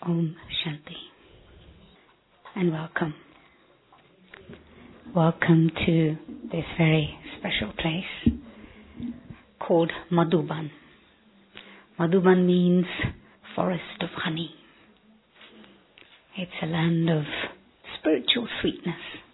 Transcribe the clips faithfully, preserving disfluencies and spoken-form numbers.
Om Shanti. And welcome. Welcome to this very special place called Madhuban. Madhuban means forest of honey. It's a land of spiritual sweetness.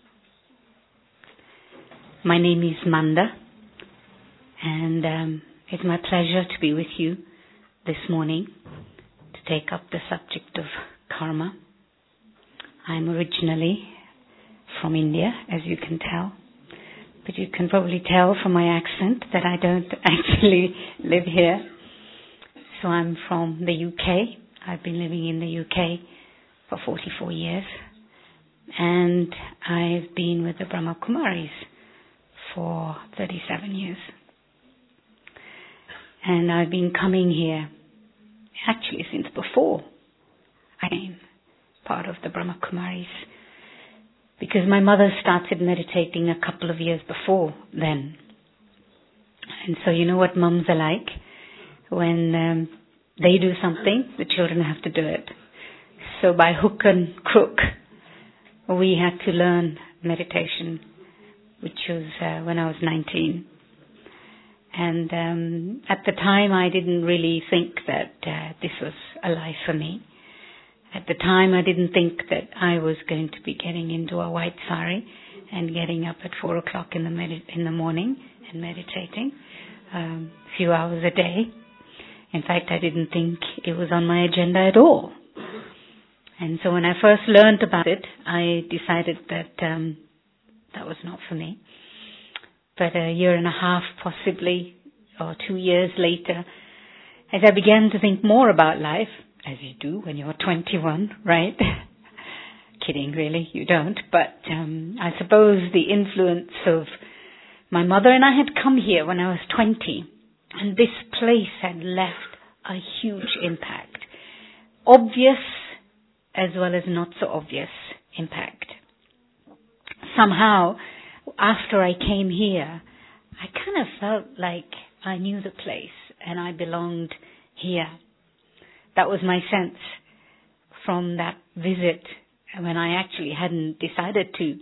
My name is Manda, and um, it's my pleasure to be with you this morning to take up the subject of karma. I'm originally from India, as you can tell, but you can probably tell from my accent that I don't actually live here. So I'm from the U K. I've been living in the U K for forty-four years, and I've been with the Brahma Kumaris for thirty-seven years. And I've been coming here actually since before I became part of the Brahma Kumaris, because my mother started meditating a couple of years before then. And so you know what mums are like. When um, they do something, the children have to do it. So by hook and crook, we had to learn meditation, which was uh, when I was nineteen. And um, at the time, I didn't really think that uh, this was a life for me. At the time, I didn't think that I was going to be getting into a white sari and getting up at four o'clock in the med- in the morning and meditating um, a few hours a day. In fact, I didn't think it was on my agenda at all. And so when I first learned about it, I decided that um, that was not for me. But a year and a half, possibly, or two years later, as I began to think more about life, as you do when you're twenty-one, right? Kidding, really, you don't. But um, I suppose the influence of my mother, and I had come here when I was twenty, and this place had left a huge impact. Obvious as well as not so obvious impact. Somehow, after I came here, I kind of felt like I knew the place and I belonged here. That was my sense from that visit when I actually hadn't decided to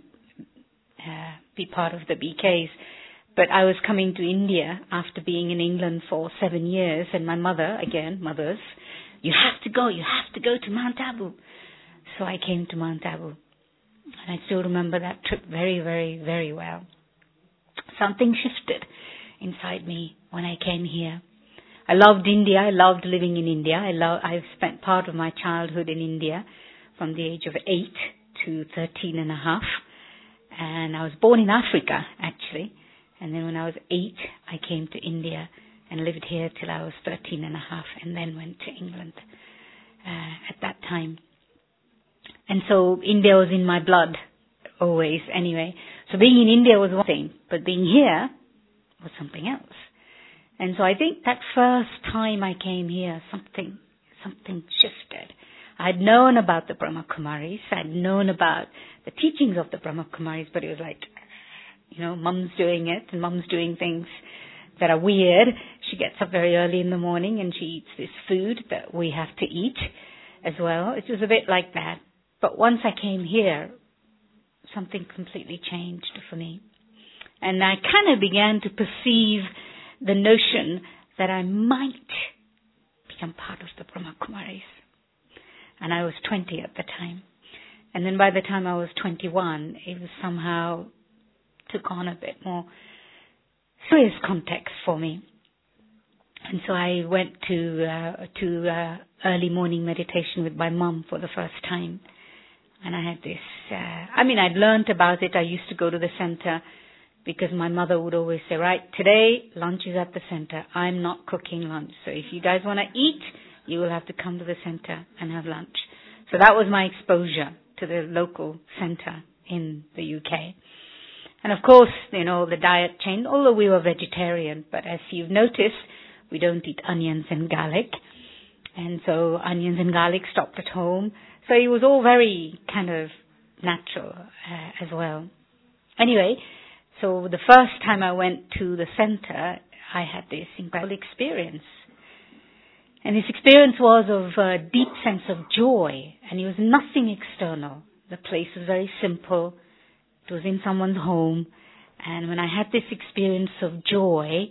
uh, be part of the B Ks. But I was coming to India after being in England for seven years, and my mother, again, mothers, you have to go, you have to go to Mount Abu. So I came to Mount Abu. And I still remember that trip very, very, very well. Something shifted inside me when I came here. I loved India. I loved living in India. I love, I've spent part of my childhood in India from the age of eight to thirteen and a half. And I was born in Africa, actually. And then when I was eight, I came to India and lived here till I was thirteen and a half, and then went to England uh, at that time. And so India was in my blood, always, anyway. So being in India was one thing, but being here was something else. And so I think that first time I came here, something something shifted. I'd known about the Brahma Kumaris. I'd known about the teachings of the Brahma Kumaris, but it was like, you know, mum's doing it, and mum's doing things that are weird. She gets up very early in the morning and she eats this food that we have to eat as well. It was a bit like that. But once I came here, something completely changed for me. And I kind of began to perceive the notion that I might become part of the Brahma Kumaris. And I was twenty at the time. And then by the time I was twenty-one, it was somehow took on a bit more serious context for me. And so I went to uh, to uh, early morning meditation with my mum for the first time. And I had this, uh, I mean, I'd learnt about it. I used to go to the center because my mother would always say, right, today lunch is at the center. I'm not cooking lunch. So if you guys want to eat, you will have to come to the center and have lunch. So that was my exposure to the local center in the U K. And of course, you know, the diet changed, although we were vegetarian. But as you've noticed, we don't eat onions and garlic. And so onions and garlic stopped at home. So it was all very kind of natural uh, as well. Anyway, so the first time I went to the center, I had this incredible experience. And this experience was of a deep sense of joy, and it was nothing external. The place was very simple. It was in someone's home. And when I had this experience of joy,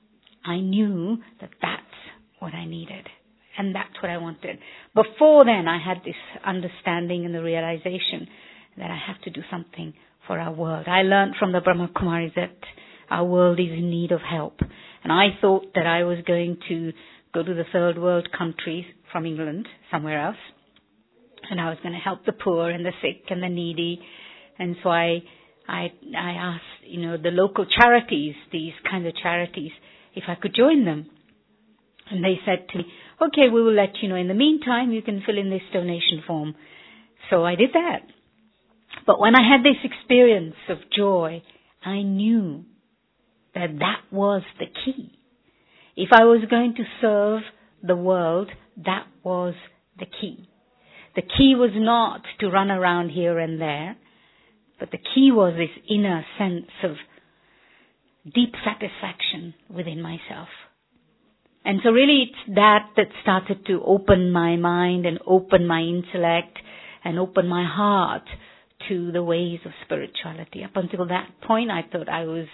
I knew that that's what I needed. And that's what I wanted. Before then, I had this understanding and the realization that I have to do something for our world. I learned from the Brahma Kumaris that our world is in need of help. And I thought that I was going to go to the third world countries from England, somewhere else. And I was going to help the poor and the sick and the needy. And so I, I, I asked, you know, the local charities, these kinds of charities, if I could join them. And they said to me, okay, we will let you know. In the meantime, you can fill in this donation form. So I did that. But when I had this experience of joy, I knew that that was the key. If I was going to serve the world, that was the key. The key was not to run around here and there, but the key was this inner sense of deep satisfaction within myself. And so really it's that that started to open my mind and open my intellect and open my heart to the ways of spirituality. Up until that point, I thought I was,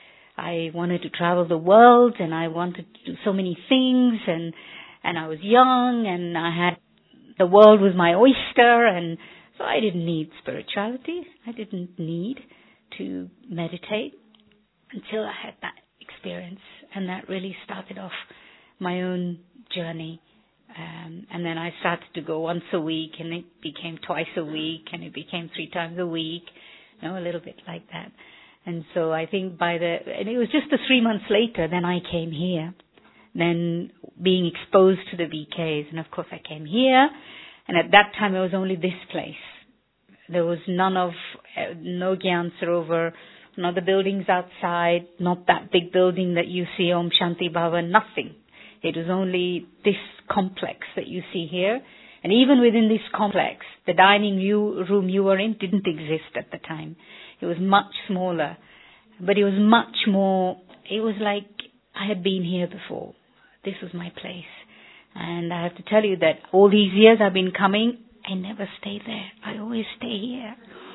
I wanted to travel the world and I wanted to do so many things, and, and I was young and I had, the world was my oyster, and so I didn't need spirituality. I didn't need to meditate until I had that experience, and that really started off my own journey. Um, and then I started to go once a week, and it became twice a week, and it became three times a week, you know, a little bit like that. And so I think by the, and it was just the three months later, then I came here, then being exposed to the V Ks. And of course I came here, and at that time it was only this place. There was none of, uh, no Gyan Sarovar, not the buildings outside, not that big building that you see, Om Shanti Bhavan, nothing. It was only this complex that you see here. And even within this complex, the dining room you were in didn't exist at the time. It was much smaller. But it was much more, it was like I had been here before. This was my place. And I have to tell you that all these years I've been coming, I never stay there. I always stay here.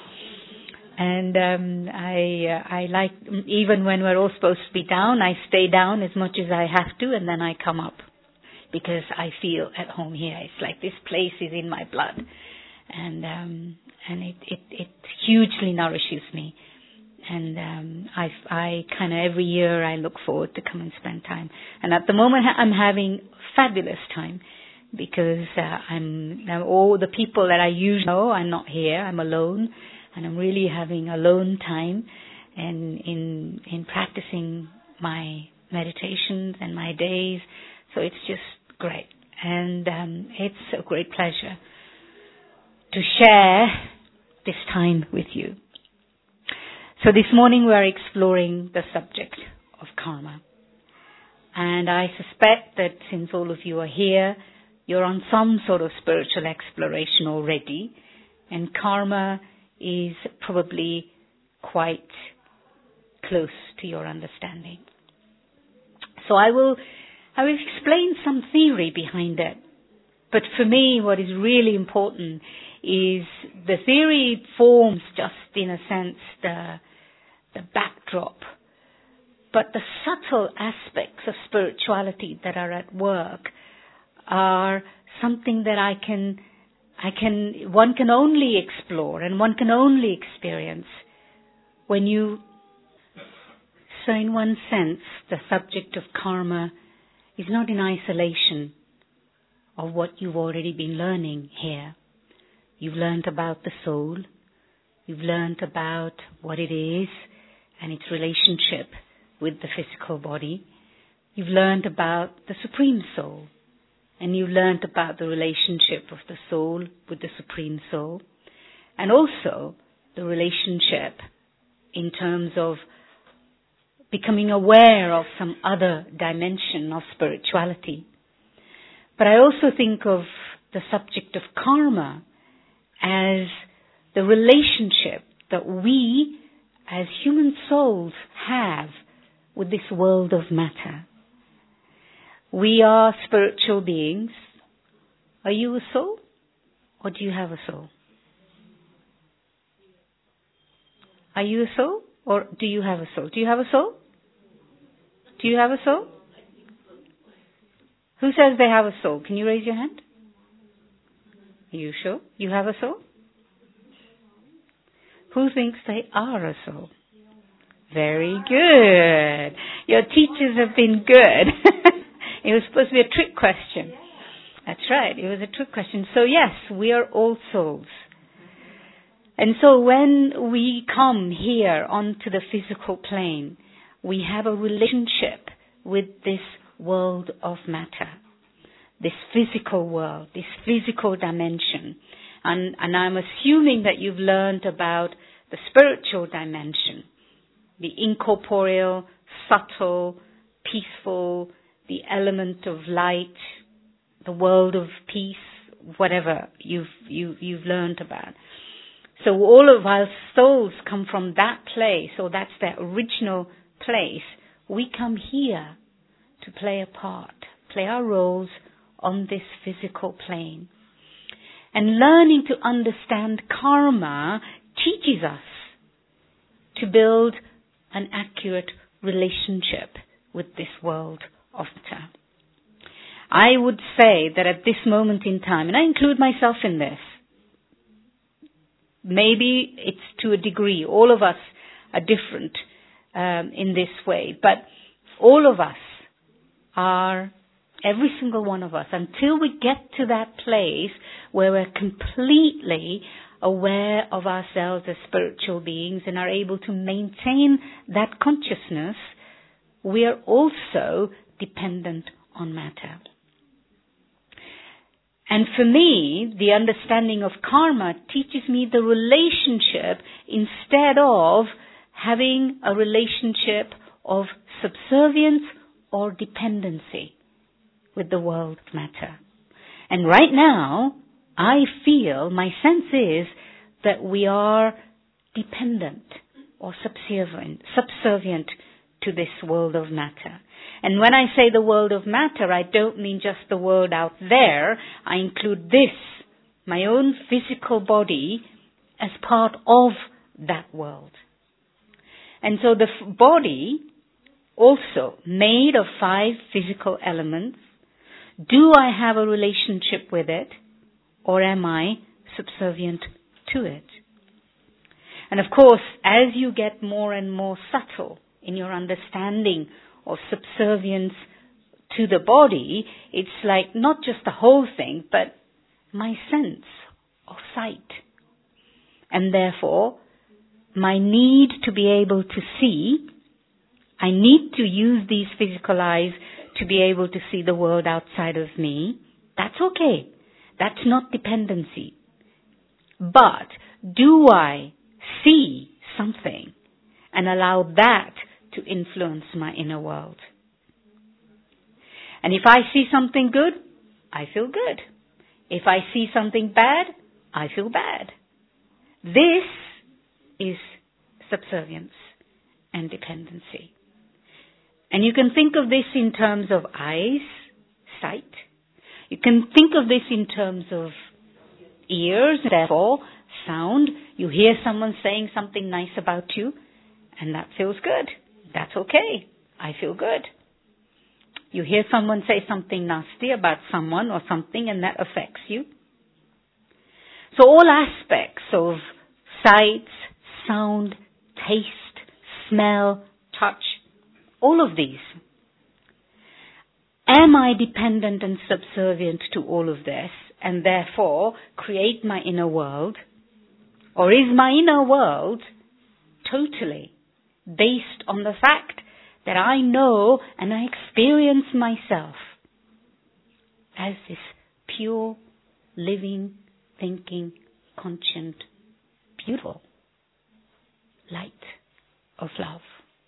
And um, I uh, I like, even when we're all supposed to be down, I stay down as much as I have to, and then I come up because I feel at home here. It's like this place is in my blood, and um, and it, it, it hugely nourishes me. And um, I I kind of every year I look forward to come and spend time. And at the moment I'm having fabulous time because uh, I'm, I'm all the people that I usually know are not here. I'm alone. And I'm really having alone time and in in practicing my meditations and my days. So it's just great. And um, it's a great pleasure to share this time with you. So this morning we're exploring the subject of karma. And I suspect that since all of you are here, you're on some sort of spiritual exploration already. And karma is probably quite close to your understanding. So I will, I will explain some theory behind it. But for me, what is really important is the theory forms just, in a sense, the, the backdrop. But the subtle aspects of spirituality that are at work are something that I can I can, one can only explore and one can only experience when you, so in one sense, the subject of karma is not in isolation of what you've already been learning here. You've learned about the soul, you've learned about what it is and its relationship with the physical body. You've learned about the Supreme Soul. And you've learned about the relationship of the soul with the Supreme Soul. And also the relationship in terms of becoming aware of some other dimension of spirituality. But I also think of the subject of karma as the relationship that we as human souls have with this world of matter. We are spiritual beings. Are you a soul? Or do you have a soul? Are you a soul? Or do you have a soul? Do you have a soul? Do you have a soul? Who says they have a soul? Can you raise your hand? Are you sure you have a soul? Who thinks they are a soul? Very good. Your teachers have been good. It was supposed to be a trick question. That's right. It was a trick question. So yes, we are all souls. And so when we come here onto the physical plane, we have a relationship with this world of matter, this physical world, this physical dimension. And, and I'm assuming that you've learned about the spiritual dimension, the incorporeal, subtle, peaceful, the element of light, the world of peace, whatever you've, you, you've learned about. So all of our souls come from that place, or that's their original place. We come here to play a part, play our roles on this physical plane. And learning to understand karma teaches us to build an accurate relationship with this world of matter. I would say that at this moment in time, and I include myself in this, maybe it's to a degree, all of us are different um, in this way, but all of us are, every single one of us, until we get to that place where we're completely aware of ourselves as spiritual beings and are able to maintain that consciousness, we are also dependent on matter. And for me, the understanding of karma teaches me the relationship instead of having a relationship of subservience or dependency with the world of matter. And right now, I feel, my sense is that we are dependent or subservient, subservient to this world of matter. And when I say the world of matter, I don't mean just the world out there. I include this, my own physical body, as part of that world. And so the f- body, also made of five physical elements, do I have a relationship with it, or am I subservient to it? And of course, as you get more and more subtle in your understanding of subservience to the body, it's like not just the whole thing, but my sense of sight. And therefore, my need to be able to see, I need to use these physical eyes to be able to see the world outside of me. That's okay. That's not dependency. But do I see something and allow that to influence my inner world? And if I see something good, I feel good. If I see something bad, I feel bad. This is subservience and dependency. And you can think of this in terms of eyes, sight. You can think of this in terms of ears, therefore sound. You hear someone saying something nice about you, and that feels good. That's okay. I feel good. You hear someone say something nasty about someone or something, and that affects you. So all aspects of sight, sound, taste, smell, touch, all of these. Am I dependent and subservient to all of this, and therefore create my inner world? Or is my inner world totally based on the fact that I know and I experience myself as this pure, living, thinking, conscient, beautiful light of love?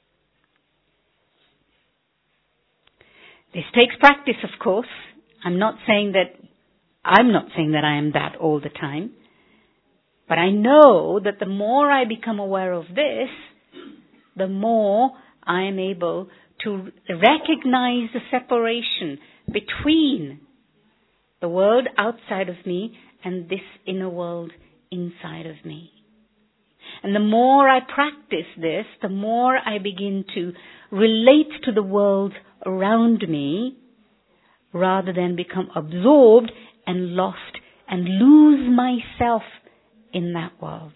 This takes practice, of course. I'm not saying that, I'm not saying that I am that all the time. But I know that the more I become aware of this, the more I am able to recognize the separation between the world outside of me and this inner world inside of me. And the more I practice this, the more I begin to relate to the world around me rather than become absorbed and lost and lose myself in that world.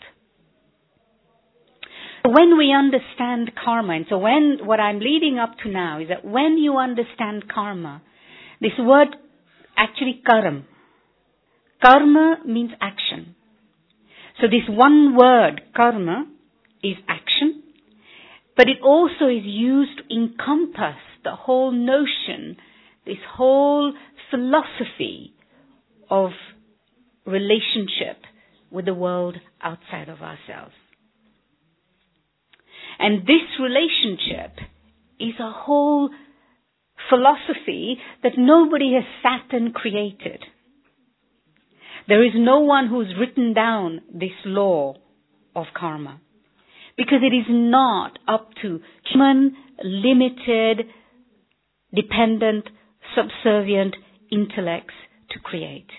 When we understand karma, and so when, what I'm leading up to now is that when you understand karma, this word actually karam. Karma means action. So this one word, karma, is action, but it also is used to encompass the whole notion, this whole philosophy of relationship with the world outside of ourselves. And this relationship is a whole philosophy that nobody has sat and created. There is no one who's written down this law of karma, because it is not up to human, limited, dependent, subservient intellects to create.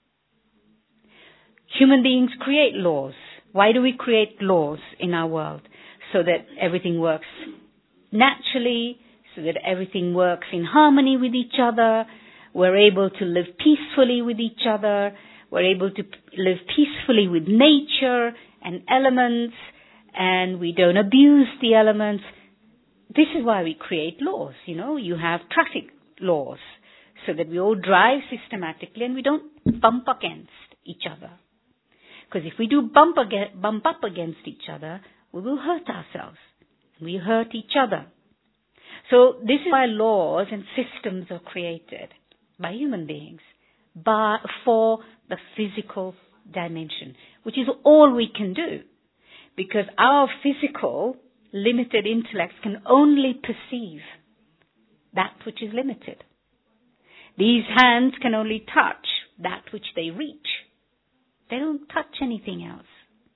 Human beings create laws. Why do we create laws in our world? So that everything works naturally, so that everything works in harmony with each other. We're able to live peacefully with each other. We're able to live peacefully with nature and elements, and we don't abuse the elements. This is why we create laws, you know. You have traffic laws so that we all drive systematically and we don't bump against each other. Because if we do bump, ag- bump up against each other, we will hurt ourselves. We hurt each other. So this is why laws and systems are created by human beings, by, for the physical dimension, which is all we can do. Because our physical, limited intellects can only perceive that which is limited. These hands can only touch that which they reach. They don't touch anything else.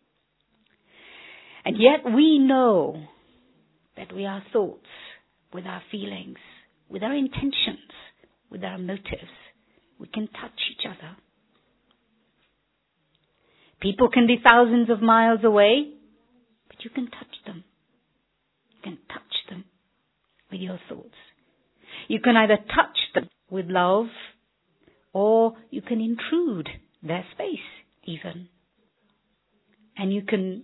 And yet we know that we are thoughts with our feelings, with our intentions, with our motives. We can touch each other. People can be thousands of miles away, but you can touch them. You can touch them with your thoughts. You can either touch them with love, or you can intrude their space even. And you can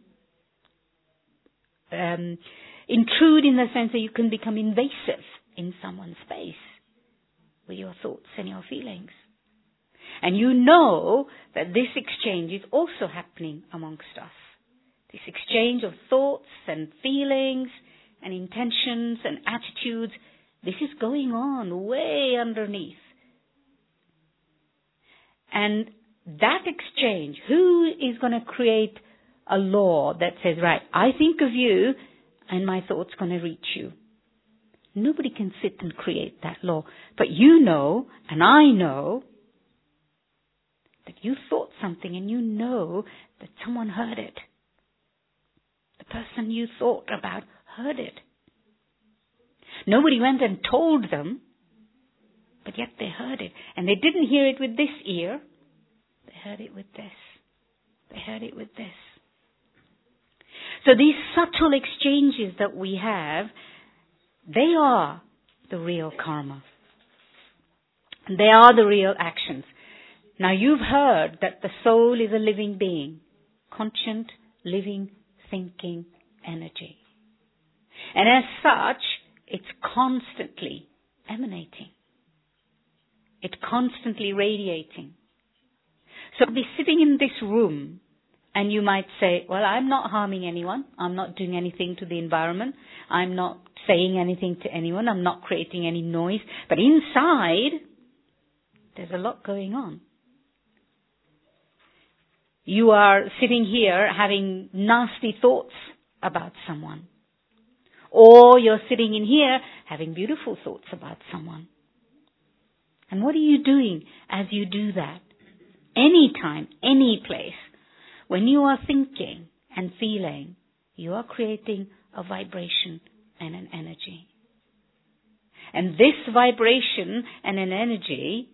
um, intrude in the sense that you can become invasive in someone's space with your thoughts and your feelings. And you know that this exchange is also happening amongst us. This exchange of thoughts and feelings and intentions and attitudes, this is going on way underneath. And that exchange, who is going to create a law that says, right, I think of you and my thought's going to reach you? Nobody can sit and create that law. But you know, and I know, that you thought something and you know that someone heard it. The person you thought about heard it. Nobody went and told them, but yet they heard it. And they didn't hear it with this ear. They heard it with this. They heard it with this. So these subtle exchanges that we have, they are the real karma. They are the real actions. Now you've heard that the soul is a living being, conscient, living, thinking energy. And as such, it's constantly emanating. It's constantly radiating. So be sitting in this room and you might say, well, I'm not harming anyone. I'm not doing anything to the environment. I'm not saying anything to anyone. I'm not creating any noise. But inside, there's a lot going on. You are sitting here having nasty thoughts about someone. Or you're sitting in here having beautiful thoughts about someone. And what are you doing as you do that? Anytime, any place, when you are thinking and feeling, you are creating a vibration and an energy. And this vibration and an energy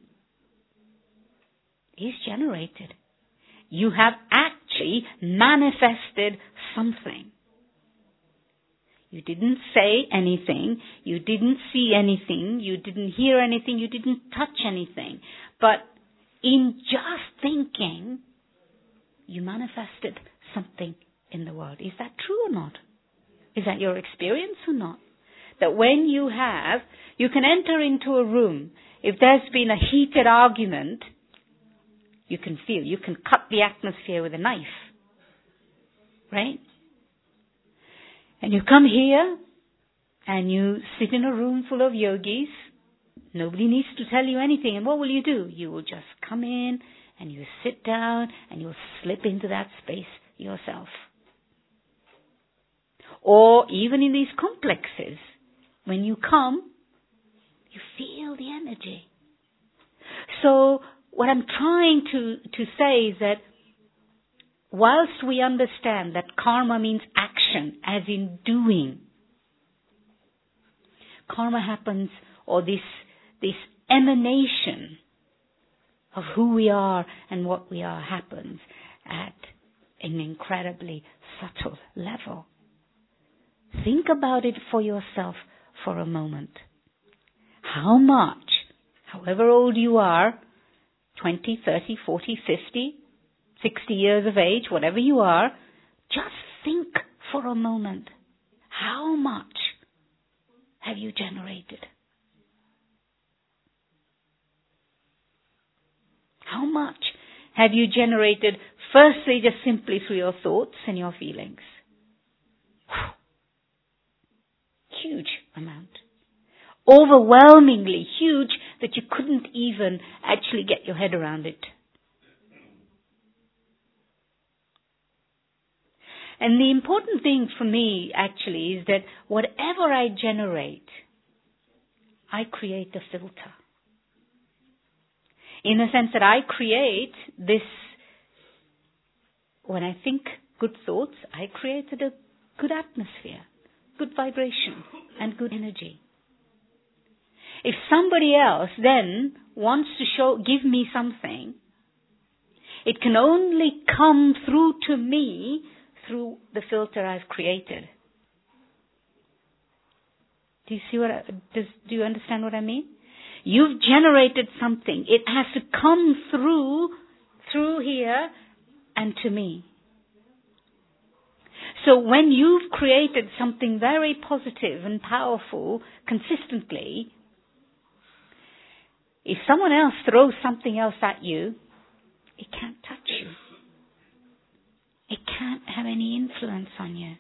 is generated. You have actually manifested something. You didn't say anything, you didn't see anything, you didn't hear anything, you didn't touch anything. But in just thinking, you manifested something in the world. Is that true or not? Is that your experience or not? That when you have, you can enter into a room, if there's been a heated argument, you can feel, you can cut the atmosphere with a knife. Right? And you come here, and you sit in a room full of yogis. Nobody needs to tell you anything. And what will you do? You will just come in, and you sit down, and you'll slip into that space yourself. Or even in these complexes, when you come, you feel the energy. So what I'm trying to, to say is that whilst we understand that karma means action, as in doing, karma happens, or this, this emanation of who we are and what we are happens at an incredibly subtle level. Think about it for yourself for a moment. How much, however old you are, twenty, thirty, forty, fifty, sixty years of age, whatever you are, just think for a moment. How much have you generated? How much have you generated, firstly, just simply through your thoughts and your feelings? Huge amount. Overwhelmingly huge that you couldn't even actually get your head around it. And the important thing for me actually is that whatever I generate, I create a filter. In the sense that I create this, when I think good thoughts, I created a good atmosphere, good vibration, and good energy. If somebody else then wants to show, give me something, it can only come through to me through the filter I've created. Do you see what I, does, do you understand what I mean? You've generated something. It has to come through, through here and to me. So when you've created something very positive and powerful consistently, if someone else throws something else at you, it can't touch you. It can't have any influence on you.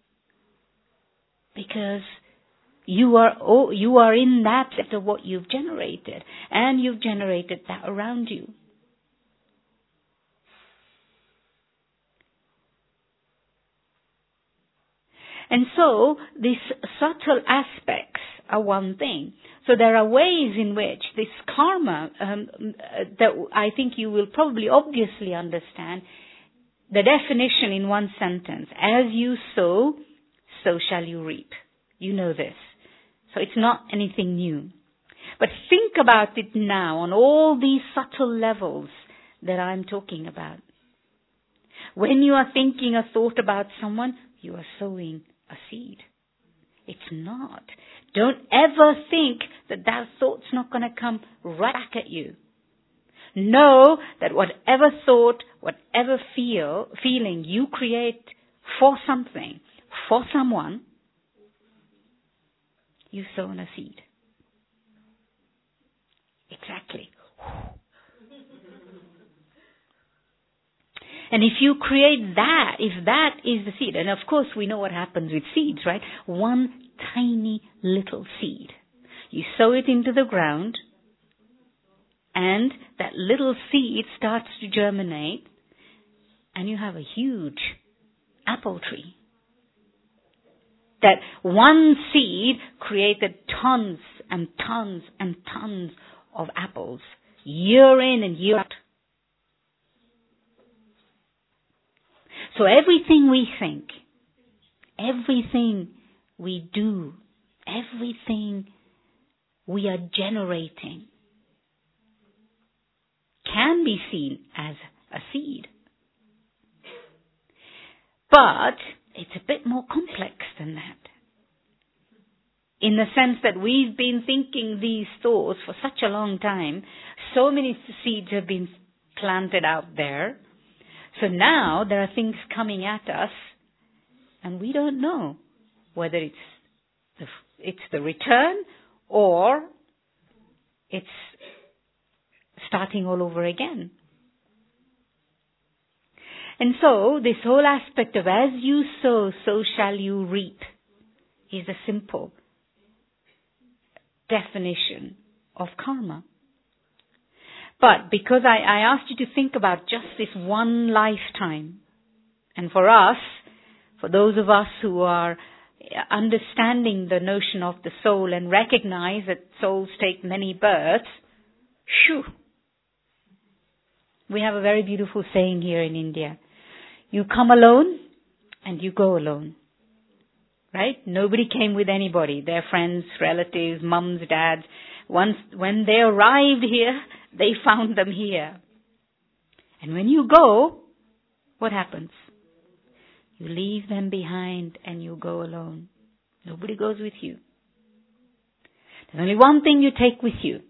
Because you are oh, you are in that set of what you've generated. And you've generated that around you. And so, these subtle aspects are one thing. So there are ways in which this karma, um, that I think you will probably obviously understand, the definition in one sentence, as you sow, so shall you reap. You know this. So it's not anything new. But think about it now on all these subtle levels that I'm talking about. When you are thinking a thought about someone, you are sowing a seed. It's not. Don't ever think that that thought's not going to come right back at you. Know that whatever thought, whatever feel, feeling you create for something, for someone, you've sown a seed. Exactly. And if you create that, if that is the seed, and of course we know what happens with seeds, right? One tiny little seed. You sow it into the ground, and that little seed starts to germinate, and you have a huge apple tree. That one seed created tons and tons and tons of apples, year in and year out. So everything we think, everything we do, everything we are generating can be seen as a seed. But it's a bit more complex than that. In the sense that we've been thinking these thoughts for such a long time, so many seeds have been planted out there. So now there are things coming at us, and we don't know whether it's the, it's the return or it's starting all over again. And so this whole aspect of as you sow, so shall you reap is a simple definition of karma. But because I, I asked you to think about just this one lifetime, and for us, for those of us who are understanding the notion of the soul and recognize that souls take many births, shoo, we have a very beautiful saying here in India. You come alone and you go alone. Right? Nobody came with anybody. Their friends, relatives, mums, dads. Once, when they arrived here, they found them here. And when you go, what happens? You leave them behind and you go alone. Nobody goes with you. There's only one thing you take with you.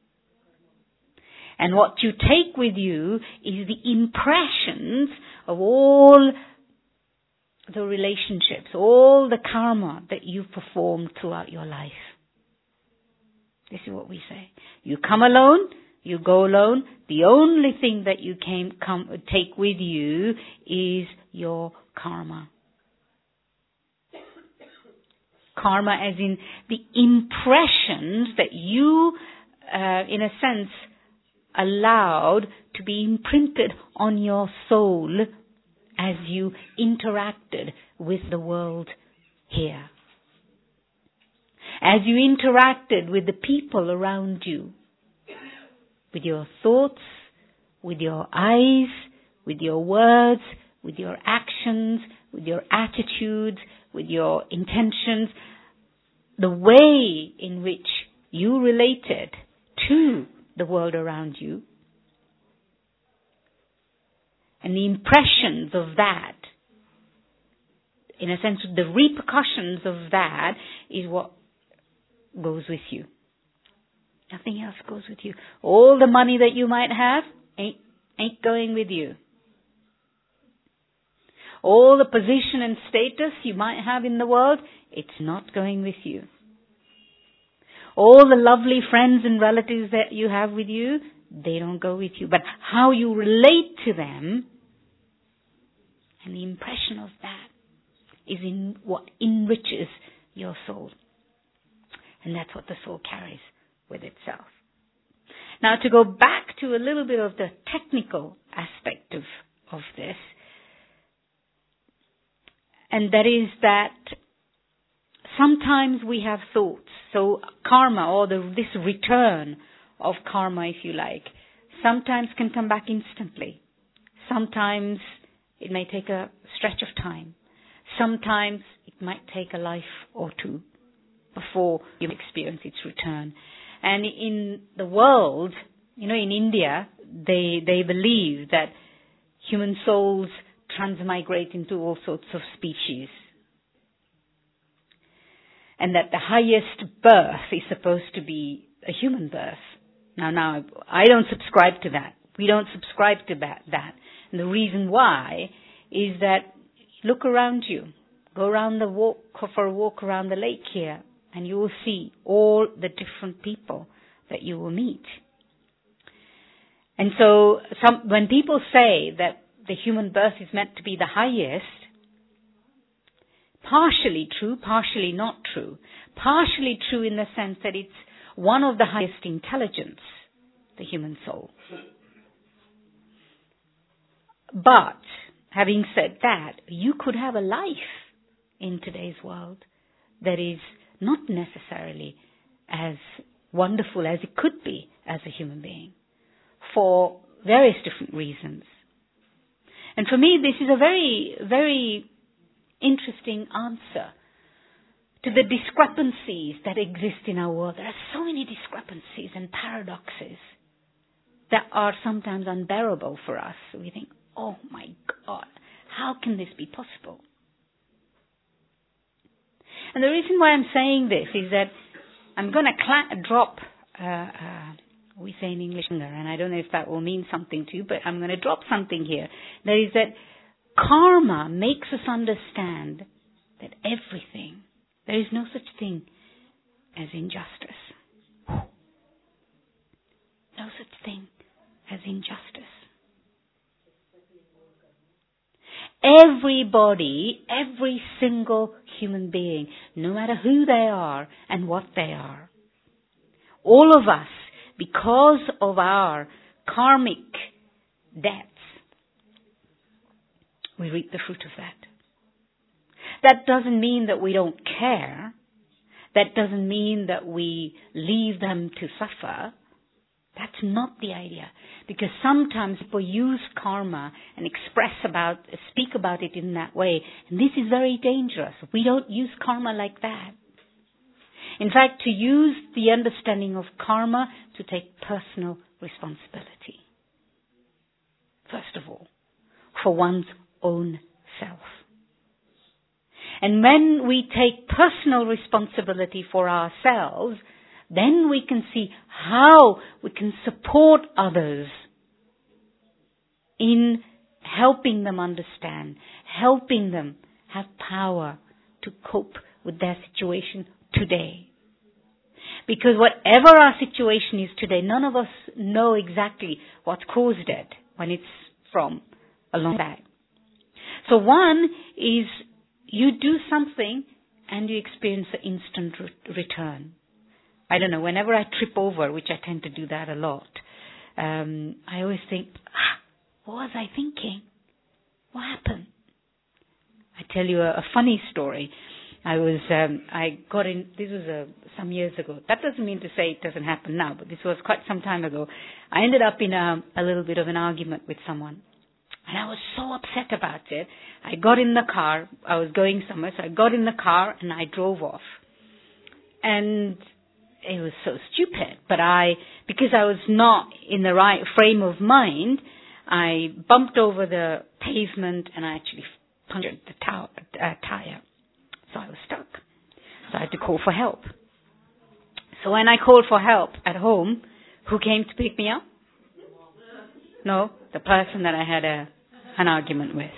And what you take with you is the impressions of all the relationships, all the karma that you've performed throughout your life. This is what we say. You come alone, you go alone. The only thing that you came, come, take with you is your karma. Karma as in the impressions that you, uh, in a sense, allowed to be imprinted on your soul as you interacted with the world here. As you interacted with the people around you, with your thoughts, with your eyes, with your words, with your actions, with your attitudes, with your intentions, the way in which you related to the world around you, and the impressions of that, in a sense, the repercussions of that is what goes with you. Nothing else goes with you. All the money that you might have ain't, ain't going with you. All the position and status you might have in the world, it's not going with you. All the lovely friends and relatives that you have with you, they don't go with you. But how you relate to them, and the impression of that, is in what enriches your soul. And that's what the soul carries with itself. Now, to go back to a little bit of the technical aspect of, of this, and that is that sometimes we have thoughts. So karma, or the, this return of karma, if you like, sometimes can come back instantly. Sometimes it may take a stretch of time. Sometimes it might take a life or two before you experience its return. And in the world, you know, in India, they they believe that human souls transmigrate into all sorts of species. And that the highest birth is supposed to be a human birth. Now, now, I don't subscribe to that. We don't subscribe to that. that. And the reason why is that look around you. Go around the walk, for a walk around the lake here, and you will see all the different people that you will meet. And so, some, when people say that the human birth is meant to be the highest, partially true, partially not true. Partially true in the sense that it's one of the highest intelligence, the human soul. But, having said that, you could have a life in today's world that is not necessarily as wonderful as it could be as a human being, for various different reasons. And for me, this is a very, very interesting answer to the discrepancies that exist in our world. There are so many discrepancies and paradoxes that are sometimes unbearable for us. We think, oh my God, how can this be possible? And the reason why I'm saying this is that I'm going to cla- drop, uh, uh, we say in English, and I don't know if that will mean something to you, but I'm going to drop something here. That is that karma makes us understand that everything, there is no such thing as injustice. No such thing as injustice. Everybody, every single human being, no matter who they are and what they are, all of us, because of our karmic debts, we reap the fruit of that. That doesn't mean that we don't care. That doesn't mean that we leave them to suffer. That's not the idea. Because sometimes people use karma and express about, speak about it in that way. And this is very dangerous. We don't use karma like that. In fact, to use the understanding of karma to take personal responsibility. First of all, for one's own self. And when we take personal responsibility for ourselves, then we can see how we can support others in helping them understand, helping them have power to cope with their situation today. Because whatever our situation is today, none of us know exactly what caused it when it's from a long back. So one is you do something and you experience an instant re- return. I don't know, whenever I trip over, which I tend to do that a lot, um, I always think, ah, what was I thinking? What happened? I tell you a, a funny story. I was, um, I got in, this was uh, some years ago. That doesn't mean to say it doesn't happen now, but this was quite some time ago. I ended up in a, a little bit of an argument with someone. And I was so upset about it. I got in the car. I was going somewhere, so I got in the car and I drove off. And it was so stupid. But I, because I was not in the right frame of mind, I bumped over the pavement and I actually punctured the tow- uh, tire. So I was stuck. So I had to call for help. So when I called for help at home, who came to pick me up? No, the person that I had a, an argument with.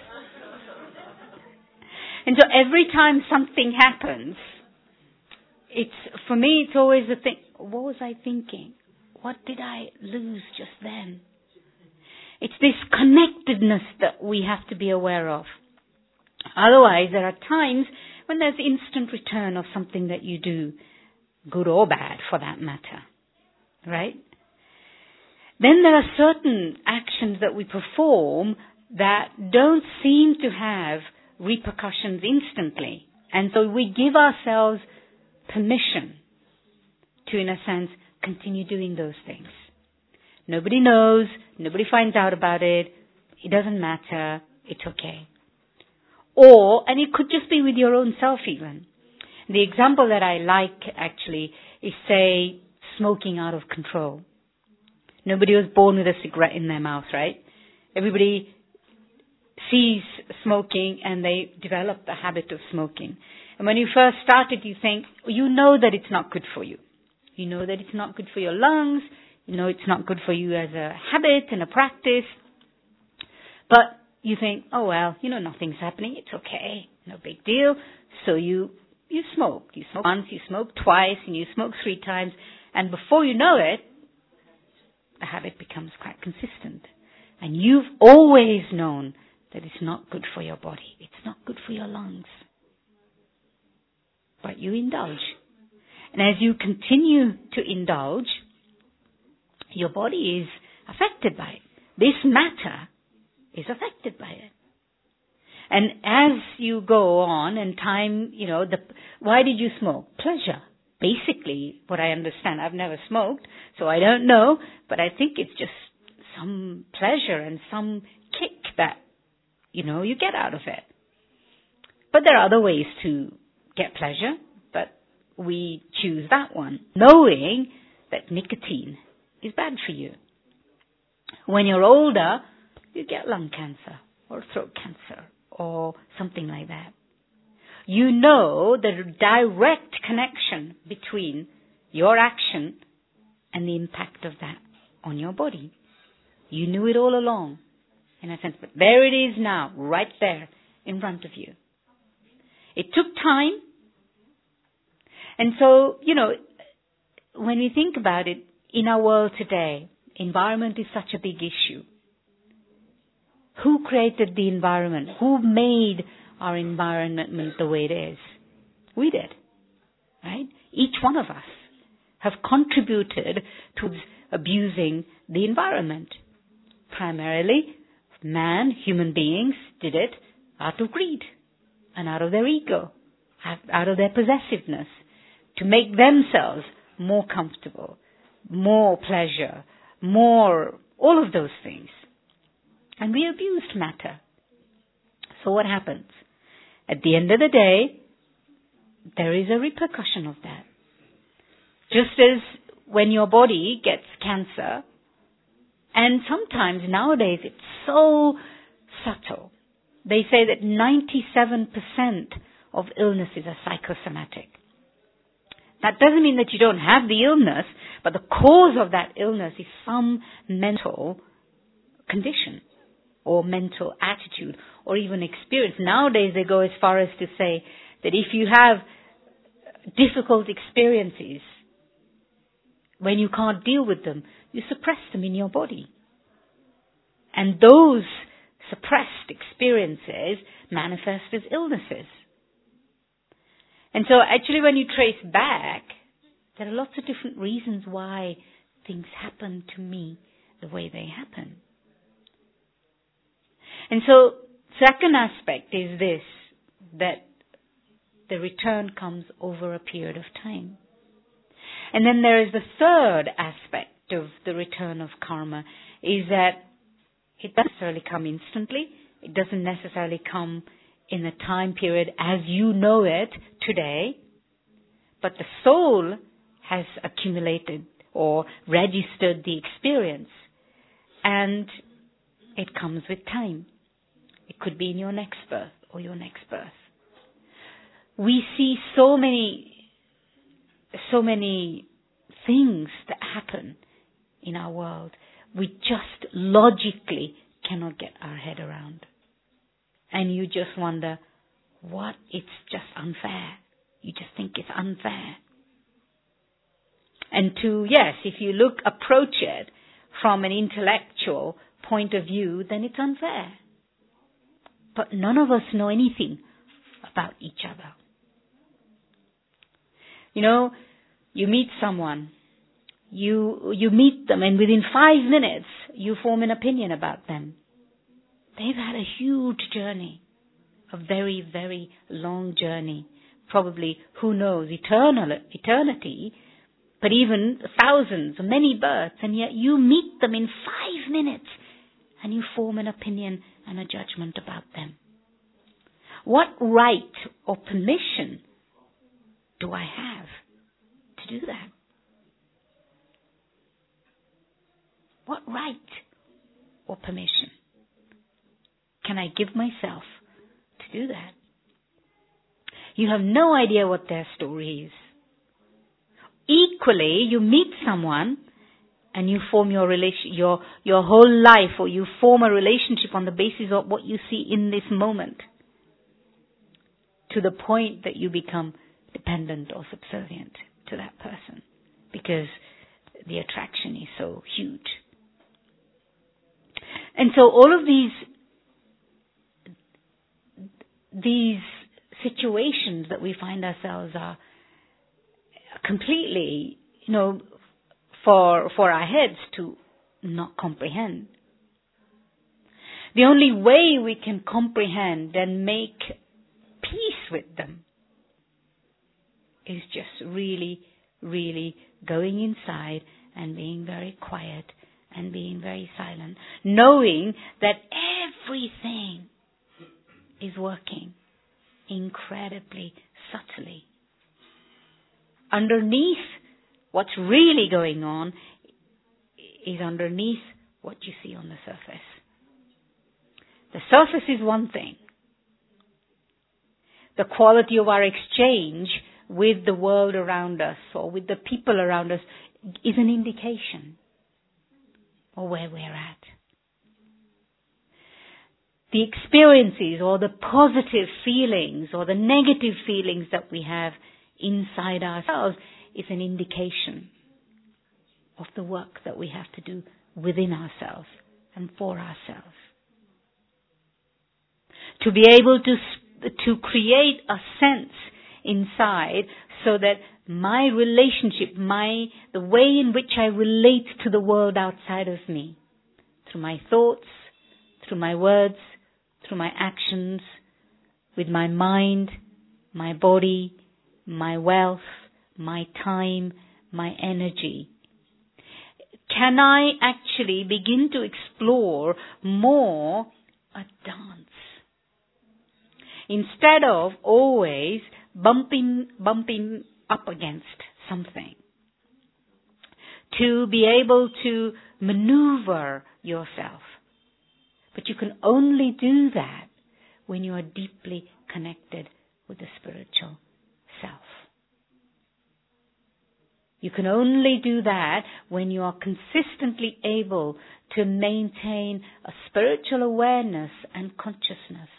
And so every time something happens, it's, for me, it's always the thing, what was I thinking? What did I lose just then? It's this connectedness that we have to be aware of. Otherwise, there are times when there's instant return of something that you do, good or bad for that matter. Right? Then there are certain actions that we perform that don't seem to have repercussions instantly. And so we give ourselves permission to, in a sense, continue doing those things. Nobody knows, nobody finds out about it, it doesn't matter, it's okay. Or, and it could just be with your own self even. The example that I like actually is, say, smoking out of control. Nobody was born with a cigarette in their mouth, right? Everybody sees smoking and they develop the habit of smoking. And when you first started, you think, you know that it's not good for you. You know that it's not good for your lungs. You know it's not good for you as a habit and a practice. But you think, oh well, you know, nothing's happening. It's okay. No big deal. So you, you smoke. You smoke once, you smoke twice, and you smoke three times. And before you know it, the habit becomes quite consistent. And you've always known that it's not good for your body. It's not good for your lungs. But you indulge. And as you continue to indulge, your body is affected by it. This matter is affected by it. And as you go on and time, you know, the, why did you smoke? Pleasure. Basically, what I understand, I've never smoked, so I don't know, but I think it's just some pleasure and some kick that, you know, you get out of it. But there are other ways to get pleasure, but we choose that one, knowing that nicotine is bad for you. When you're older, you get lung cancer or throat cancer or something like that. You know the direct connection between your action and the impact of that on your body. You knew it all along, in a sense, but there it is now, right there in front of you. It took time. And so, you know, when we think about it, in our world today, environment is such a big issue. Who created the environment? Who made our environment the way it is? We did, right? Each one of us have contributed to abusing the environment. Primarily, man, human beings did it out of greed and out of their ego, out of their possessiveness, to make themselves more comfortable, more pleasure, more, all of those things. And we abused matter. So what happens? At the end of the day, there is a repercussion of that. Just as when your body gets cancer, and sometimes nowadays it's so subtle. They say that ninety-seven percent of illnesses are psychosomatic. That doesn't mean that you don't have the illness, but the cause of that illness is some mental condition or mental attitude or even experience. Nowadays they go as far as to say that if you have difficult experiences, when you can't deal with them, you suppress them in your body. And those suppressed experiences manifest as illnesses. And so actually when you trace back, there are lots of different reasons why things happen to me the way they happen. And so second aspect is this, that the return comes over a period of time. And then there is the third aspect of the return of karma, is that it doesn't necessarily come instantly. It doesn't necessarily come in the time period as you know it today. But the soul has accumulated or registered the experience. And it comes with time. It could be in your next birth or your next birth. We see so many, so many things that happen in our world we just logically cannot get our head around. And you just wonder, what? It's just unfair. You just think it's unfair. And to, yes, if you look, approach it from an intellectual point of view, then it's unfair. But none of us know anything about each other. You know, you meet someone, you you meet them, and within five minutes, you form an opinion about them. They've had a huge journey, a very, very long journey. Probably, who knows, eternal, eternity, but even thousands, many births, and yet you meet them in five minutes, and you form an opinion and a judgment about them. What right or permission do I have to do that? What right or permission can I give myself to do that? You have no idea what their story is. Equally, you meet someone and you form your relation, your your whole life, or you form a relationship on the basis of what you see in this moment, to the point that you become dependent or subservient to that person because the attraction is so huge. And so all of these these situations that we find ourselves are completely, you know, for for our heads to not comprehend. The only way we can comprehend and make peace with them is just really, really going inside and being very quiet and being very silent, knowing that everything is working incredibly subtly underneath what's really going on is underneath what you see on the surface. The surface is one thing. The quality of our exchange with the world around us or with the people around us is an indication of where we're at. The experiences or the positive feelings or the negative feelings that we have inside ourselves is an indication of the work that we have to do within ourselves and for ourselves. To be able to to create a sense inside so that my relationship, my the way in which I relate to the world outside of me, through my thoughts, through my words, through my actions, with my mind, my body, my wealth, my time, my energy. Can I actually begin to explore more a dance? Instead of always bumping, bumping up against something. To be able to maneuver yourself. But you can only do that when you are deeply connected with the spiritual self. You can only do that when you are consistently able to maintain a spiritual awareness and consciousness.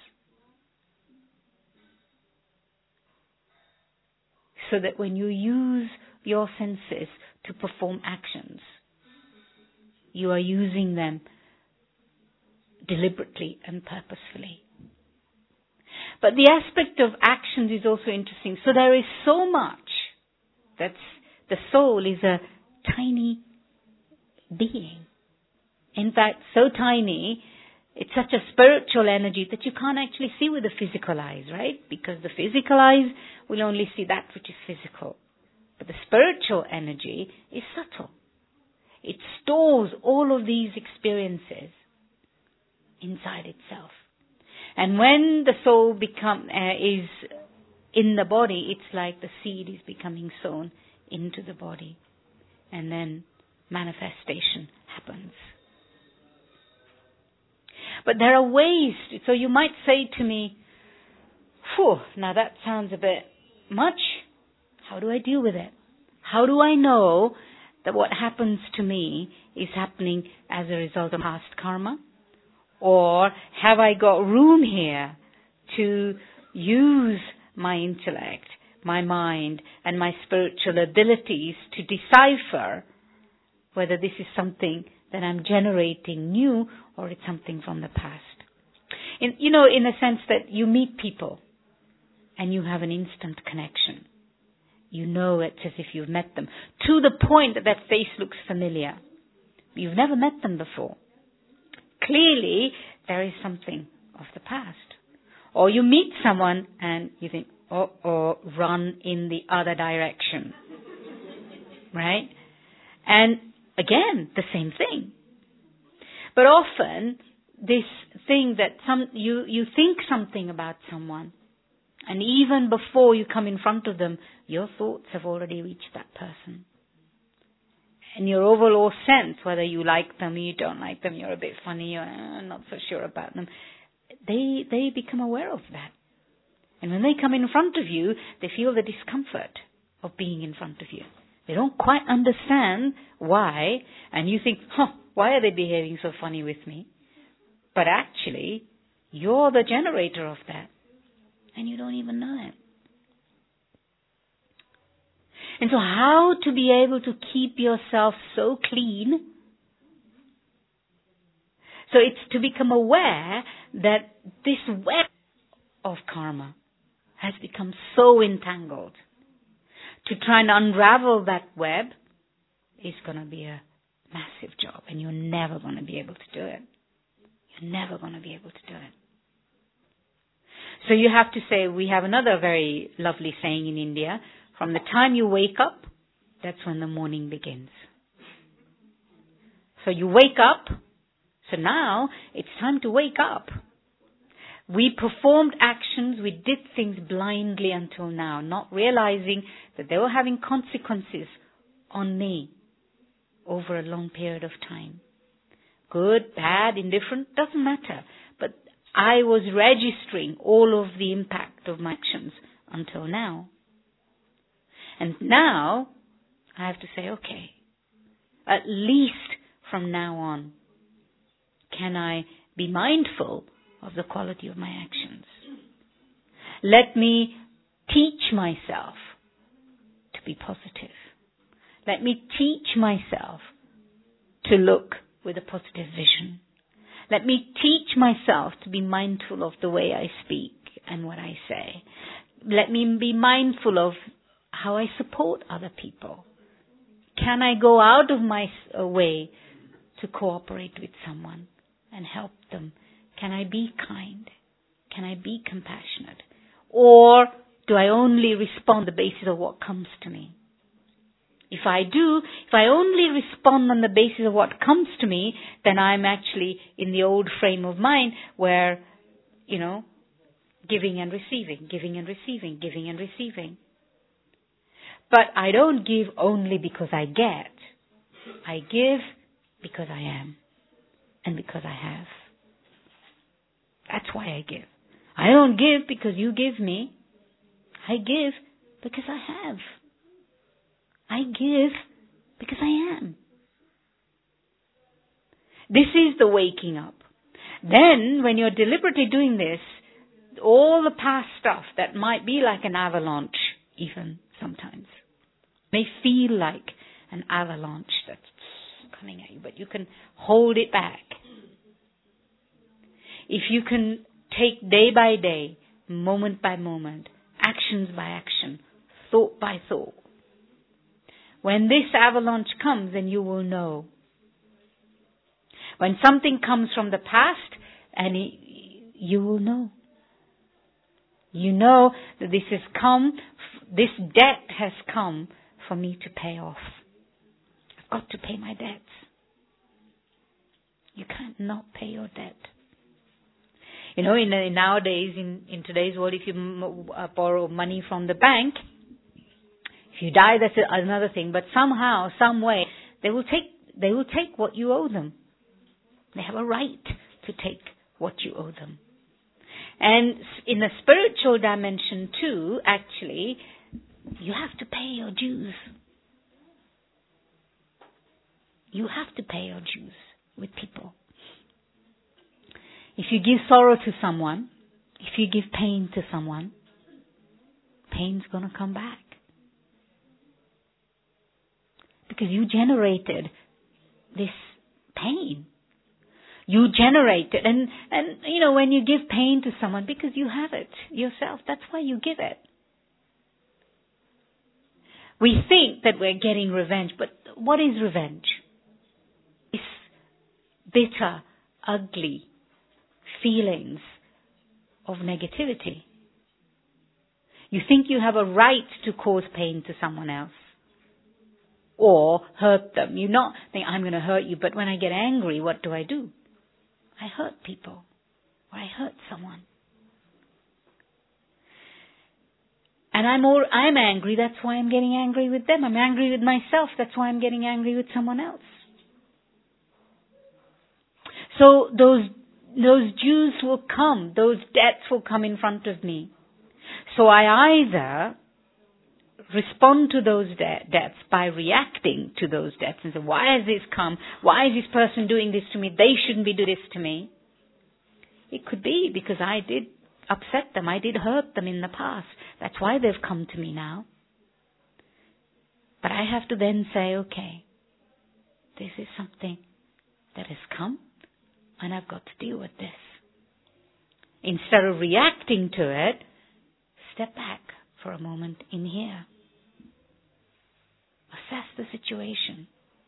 So that when you use your senses to perform actions, you are using them deliberately and purposefully. But the aspect of actions is also interesting. So there is so much. That's the soul is a tiny being. In fact, so tiny, it's such a spiritual energy that you can't actually see with the physical eyes, right? Because the physical eyes will only see that which is physical. But the spiritual energy is subtle. It stores all of these experiences inside itself. And when the soul become uh, is in the body, it's like the seed is becoming sown into the body. And then manifestation happens. But there are ways. To, so you might say to me, phew, now that sounds a bit much. How do I deal with it? How do I know that what happens to me is happening as a result of past karma? Or have I got room here to use my intellect, my mind, and my spiritual abilities to decipher whether this is something that I'm generating new or it's something from the past? In, you know, in a sense that you meet people and you have an instant connection. You know it's as if you've met them. To the point that that face looks familiar. You've never met them before. Clearly, there is something of the past. Or you meet someone and you think, oh, or run in the other direction. Right? And again, the same thing. But often, this thing that some you, you think something about someone, and even before you come in front of them, your thoughts have already reached that person. And your overall sense, whether you like them or you don't like them, you're a bit funny, you're uh, not so sure about them, they they become aware of that. And when they come in front of you, they feel the discomfort of being in front of you. They don't quite understand why, and you think, huh, why are they behaving so funny with me? But actually, you're the generator of that, and you don't even know it. And so how to be able to keep yourself so clean? So it's to become aware that this web of karma has become so entangled. To try and unravel that web is going to be a massive job, and you're never going to be able to do it. You're never going to be able to do it. So you have to say, we have another very lovely saying in India, from the time you wake up, that's when the morning begins. So you wake up, so now it's time to wake up. We performed actions, we did things blindly until now, not realizing that they were having consequences on me over a long period of time. Good, bad, indifferent, doesn't matter. But I was registering all of the impact of my actions until now. And now, I have to say, okay, at least from now on, can I be mindful of the quality of my actions? Let me teach myself to be positive. Let me teach myself to look with a positive vision. Let me teach myself to be mindful of the way I speak and what I say. Let me be mindful of how I support other people. Can I go out of my way to cooperate with someone and help them? Can I be kind? Can I be compassionate? Or do I only respond on the basis of what comes to me? If I do, if I only respond on the basis of what comes to me, then I'm actually in the old frame of mind where, you know, giving and receiving, giving and receiving, giving and receiving. But I don't give only because I get. I give because I am and because I have. That's why I give. I don't give because you give me. I give because I have. I give because I am. This is the waking up. Then, when you're deliberately doing this, all the past stuff that might be like an avalanche, even sometimes, may feel like an avalanche that's coming at you, but you can hold it back. If you can take day by day, moment by moment, actions by action, thought by thought, when this avalanche comes, then you will know. When something comes from the past, and it, you will know. You know that this has come, this debt has come for me to pay off. I've got to pay my debts. You can't not pay your debt. You know, in, in nowadays, in, in today's world, if you m- uh, borrow money from the bank, if you die, that's another thing. But somehow, some way, they will take they will take what you owe them. They have a right to take what you owe them. And in the spiritual dimension too, actually, you have to pay your dues. You have to pay your dues with people. If you give sorrow to someone, if you give pain to someone, pain's going to come back. Because you generated this pain. You generate it. And, and, you know, when you give pain to someone, because you have it yourself, that's why you give it. We think that we're getting revenge, but what is revenge? It's bitter, ugly feelings of negativity. You think you have a right to cause pain to someone else or hurt them. You not think, I'm going to hurt you, but when I get angry, what do I do? I hurt people, or I hurt someone. And I'm all, I'm angry, that's why I'm getting angry with them. I'm angry with myself, that's why I'm getting angry with someone else. So those those dues will come, those debts will come in front of me. So I either respond to those de- debts by reacting to those debts and say, why has this come? Why is this person doing this to me? They shouldn't be doing this to me. It could be because I did upset them. I did hurt them in the past. That's why they've come to me now. But I have to then say, okay, this is something that has come and I've got to deal with this. Instead of reacting to it, step back for a moment in here. Assess the situation.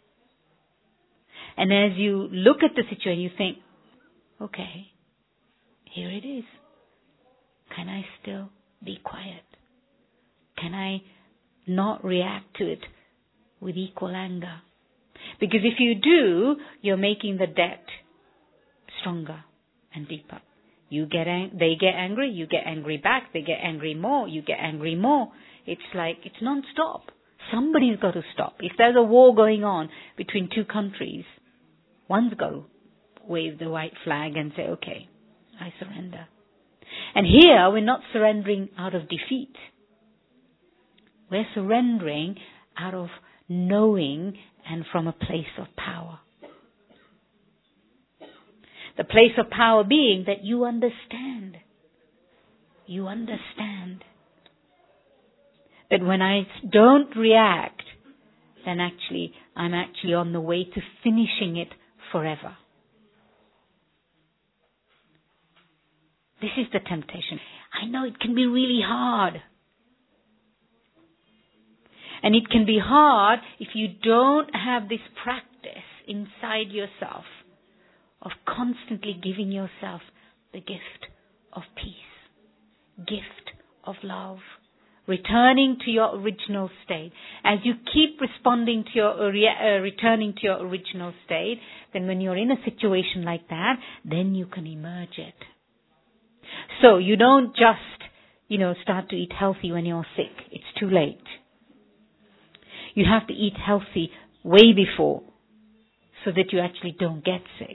And as you look at the situation, you think, okay, here it is. Can I still be quiet? Can I not react to it with equal anger? Because if you do, you're making the debt stronger and deeper. You get ang- they get angry, you get angry back, they get angry more, you get angry more. It's like, it's non-stop. Somebody's got to stop. If there's a war going on between two countries, one's got to wave the white flag and say, okay, I surrender. And here, we're not surrendering out of defeat. We're surrendering out of knowing and from a place of power. The place of power being that you understand. You understand. That when I don't react, then actually, I'm actually on the way to finishing it forever. This is the temptation. I know it can be really hard. And it can be hard if you don't have this practice inside yourself of constantly giving yourself the gift of peace, gift of love, returning to your original state. As you keep responding to your, uh, returning to your original state, then when you're in a situation like that, then you can emerge it. So you don't just, you know, start to eat healthy when you're sick. It's too late. You have to eat healthy way before so that you actually don't get sick.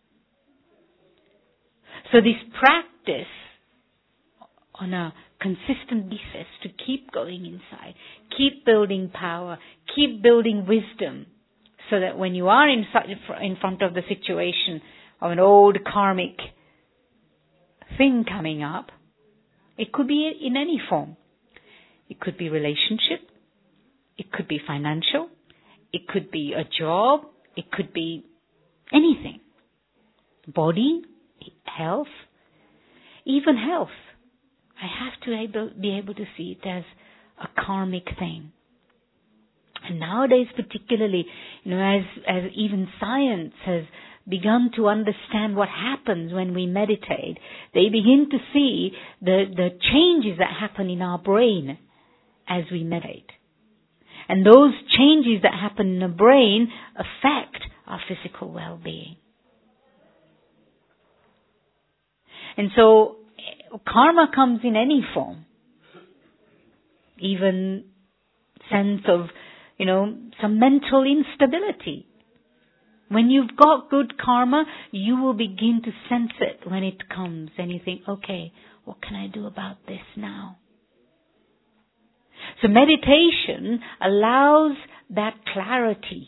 So this practice on a consistent basis to keep going inside, keep building power, keep building wisdom, so that when you are in in front of the situation of an old karmic thing coming up, it could be in any form. It could be relationship, it could be financial, it could be a job, it could be anything. Body, health, even health. I have to able, be able to see it as a karmic thing. And nowadays particularly, you know, as, as even science has begun to understand what happens when we meditate, they begin to see the, the changes that happen in our brain as we meditate. And those changes that happen in the brain affect our physical well-being. And so, karma comes in any form. Even sense of, you know, some mental instability. When you've got good karma, you will begin to sense it when it comes. And you think, okay, what can I do about this now? So meditation allows that clarity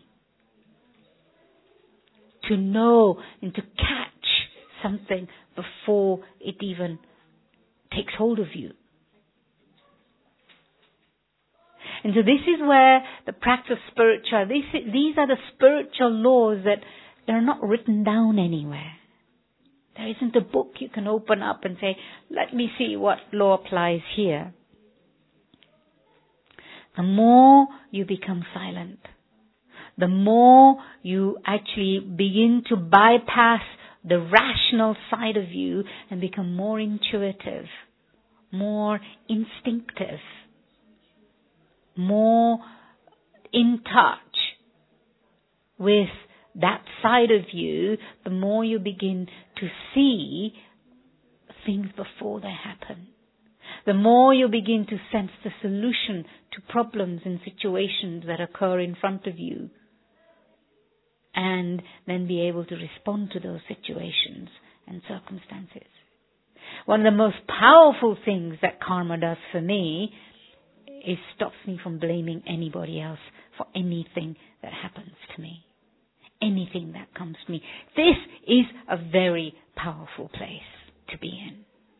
to know and to catch something before it even takes hold of you. And so this is where the practice of spiritual, these, these are the spiritual laws that they're not written down anywhere. There isn't a book you can open up and say, let me see what law applies here. The more you become silent, the more you actually begin to bypass the rational side of you and become more intuitive, more instinctive, more in touch with that side of you, the more you begin to see things before they happen. The more you begin to sense the solution to problems and situations that occur in front of you, and then be able to respond to those situations and circumstances. One of the most powerful things that karma does for me is stops me from blaming anybody else for anything that happens to me. Anything that comes to me. This is a very powerful place to be in.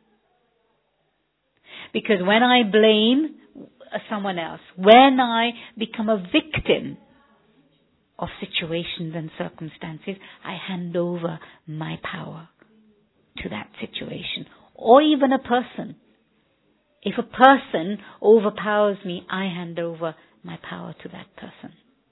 Because when I blame someone else, when I become a victim of situations and circumstances, I hand over my power to that situation. Or even a person. If a person overpowers me, I hand over my power to that person.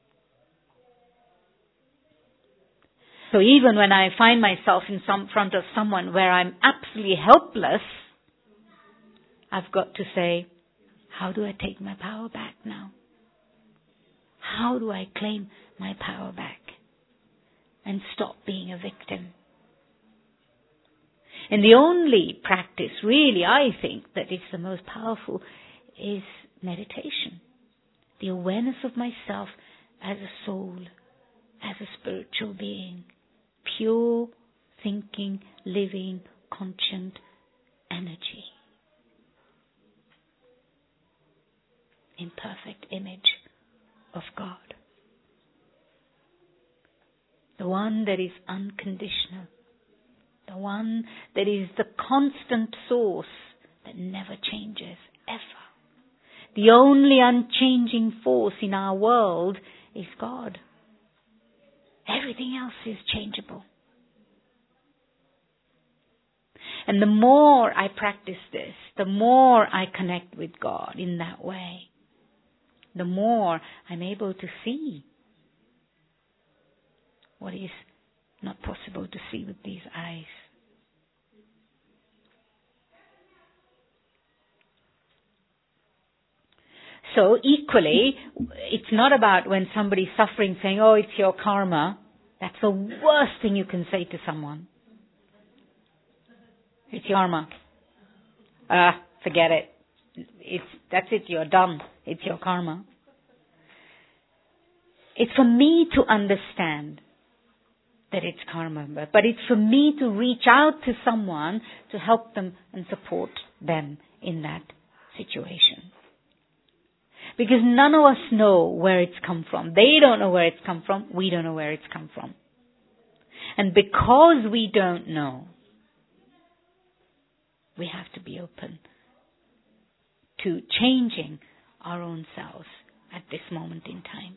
So even when I find myself in some front of someone where I'm absolutely helpless, I've got to say, how do I take my power back now? How do I claim my power back and stop being a victim? And the only practice, really, I think, that is the most powerful is meditation. The awareness of myself as a soul, as a spiritual being, pure thinking, living, conscient energy in perfect image of God. The one that is unconditional. The one that is the constant source that never changes, ever. The only unchanging force in our world is God. Everything else is changeable. And the more I practice this, the more I connect with God in that way, the more I'm able to see what is not possible to see with these eyes. So equally, it's not about when somebody's suffering saying, oh, it's your karma. That's the worst thing you can say to someone. It's your karma. Ah, forget it. It's, that's it, you're done. It's your karma. It's for me to understand that it's karma, but it's for me to reach out to someone to help them and support them in that situation. Because none of us know where it's come from. They don't know where it's come from. We don't know where it's come from. And because we don't know, we have to be open to changing our own selves at this moment in time.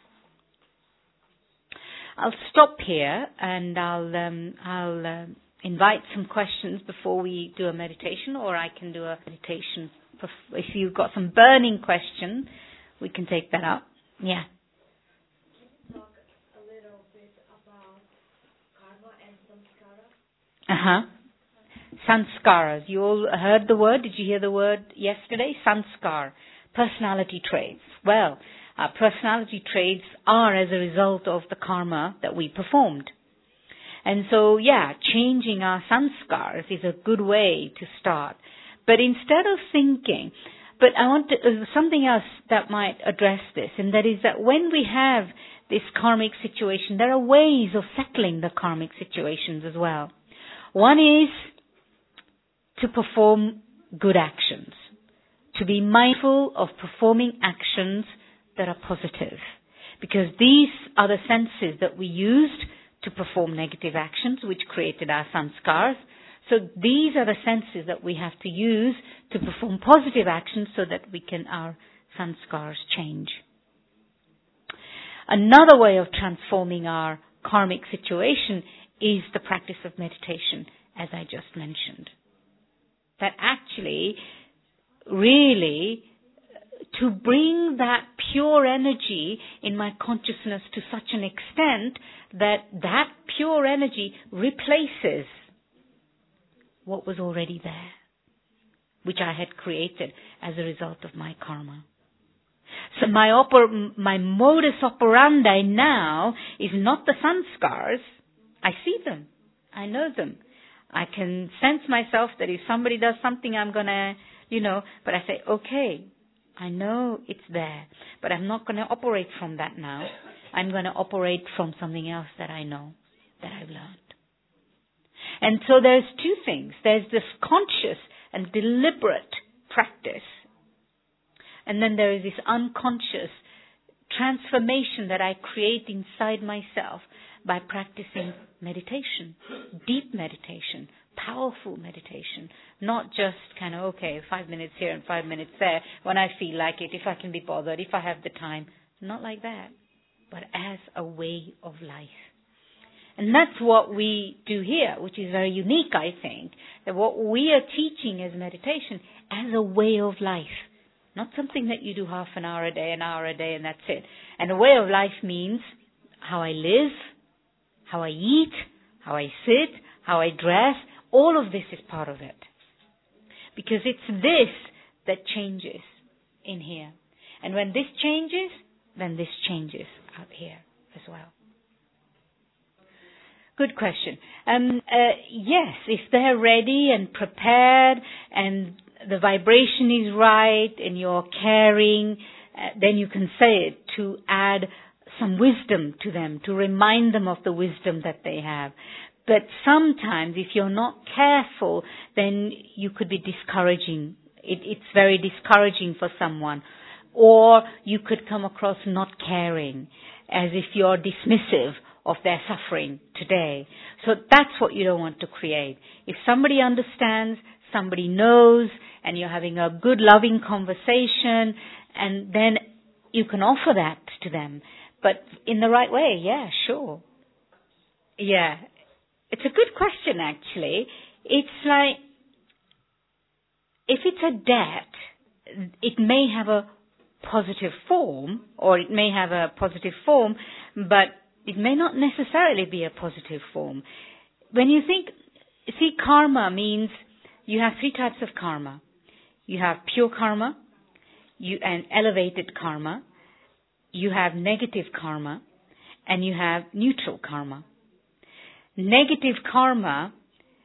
I'll stop here and I'll um, I'll uh, invite some questions before we do a meditation, or I can do a meditation. If you've got some burning question, we can take that up. Yeah. Can you talk a little bit about karma and samskara? Uh-huh. Sanskaras. You all heard the word? Did you hear the word yesterday? Sanskar. Personality traits. Well, our personality traits are as a result of the karma that we performed. And so, yeah, changing our sanskars is a good way to start. But instead of thinking, but I want to, uh, something else that might address this, and that is that when we have this karmic situation, there are ways of settling the karmic situations as well. One is to perform good actions, to be mindful of performing actions that are positive, because these are the senses that we used to perform negative actions, which created our sanskars. So these are the senses that we have to use to perform positive actions so that we can, our sanskars change. Another way of transforming our karmic situation is the practice of meditation, as I just mentioned. That actually, really, to bring that pure energy in my consciousness to such an extent that that pure energy replaces what was already there, which I had created as a result of my karma. So my oper- my modus operandi now is not the sanskars. I see them. I know them. I can sense myself that if somebody does something, I'm going to, you know, but I say, okay, I know it's there, but I'm not going to operate from that now. I'm going to operate from something else that I know, that I've learned. And so there's two things. There's this conscious and deliberate practice. And then there is this unconscious transformation that I create inside myself by practicing meditation, deep meditation, powerful meditation, not just kind of, okay, five minutes here and five minutes there, when I feel like it, if I can be bothered, if I have the time. Not like that, but as a way of life. And that's what we do here, which is very unique, I think, that what we are teaching as meditation as a way of life. Not something that you do half an hour a day, an hour a day, and that's it. And a way of life means how I live, how I eat, how I sit, how I dress. All of this is part of it. Because it's this that changes in here. And when this changes, then this changes out here as well. good question. Um, uh, yes, if they're ready and prepared and the vibration is right and you're caring, uh, then you can say it to add some wisdom to them, to remind them of the wisdom that they have. But sometimes if you're not careful, then you could be discouraging. It, it's very discouraging for someone. Or you could come across not caring, as if you're dismissive of their suffering today. So that's what you don't want to create. If somebody understands, somebody knows, and you're having a good, loving conversation, and then you can offer that to them. But in the right way, yeah, sure. Yeah. It's a good question, actually. It's like, if it's a debt, it may have a positive form, or it may have a positive form, but it may not necessarily be a positive form. When you think, see, karma means you have three types of karma. You have pure karma, you and elevated karma, you have negative karma, and you have neutral karma. Negative karma,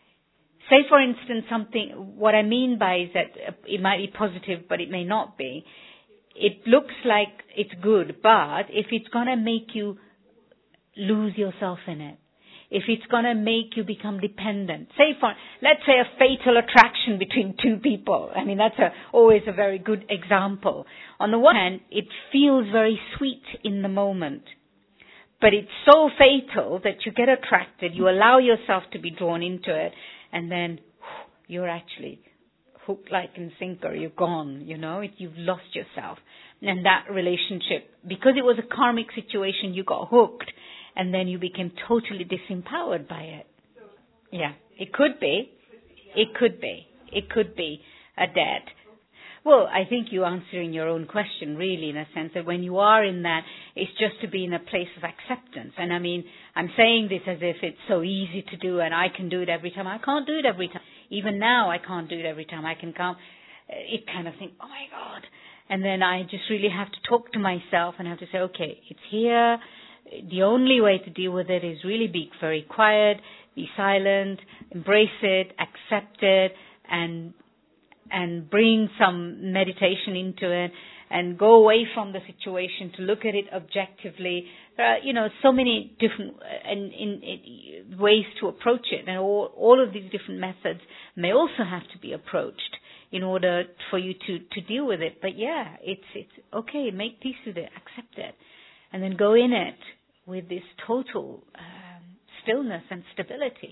say for instance something, what I mean by is that it might be positive but it may not be. It looks like it's good, but if it's going to make you lose yourself in it, if it's going to make you become dependent, say for, let's say a fatal attraction between two people. I mean, that's a, always a very good example. On the one hand, it feels very sweet in the moment, but it's so fatal that you get attracted, you allow yourself to be drawn into it, and then you're actually hook, line, and sinker, you're gone, you know, you've lost yourself. And that relationship, because it was a karmic situation, you got hooked, and then you became totally disempowered by it. Yeah, it could be. It could be. It could be a debt. Well, I think you're answering your own question, really, in a sense that when you are in that, it's just to be in a place of acceptance. And I mean, I'm saying this as if it's so easy to do and I can do it every time. I can't do it every time. Even now, I can't do it every time. I can come, it kind of think, oh my God. And then I just really have to talk to myself and have to say, okay, it's here. The only way to deal with it is really be very quiet, be silent, embrace it, accept it, and and bring some meditation into it, and go away from the situation to look at it objectively. There are, you know, so many different uh, in, in, in ways to approach it, and all, all of these different methods may also have to be approached in order for you to, to deal with it. But yeah, it's it's okay. Make peace with it, accept it, and then go in it with this total um, stillness and stability.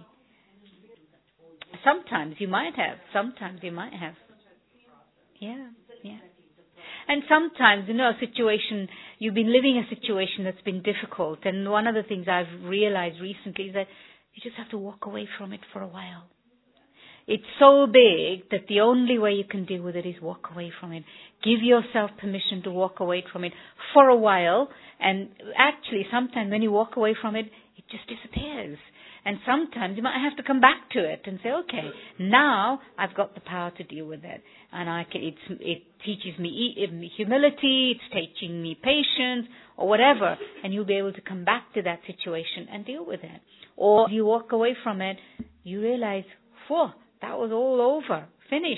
Sometimes you might have. Sometimes you might have. Yeah, yeah. And sometimes, you know, a situation, you've been living a situation that's been difficult. And one of the things I've realized recently is that you just have to walk away from it for a while. It's so big that the only way you can deal with it is walk away from it. Give yourself permission to walk away from it for a while. And actually, sometimes when you walk away from it, it just disappears. And sometimes you might have to come back to it and say, okay, now I've got the power to deal with it. And I can, it's, it teaches me humility, it's teaching me patience, or whatever. And you'll be able to come back to that situation and deal with it. Or if you walk away from it, you realize, whoa, that was all over, finished.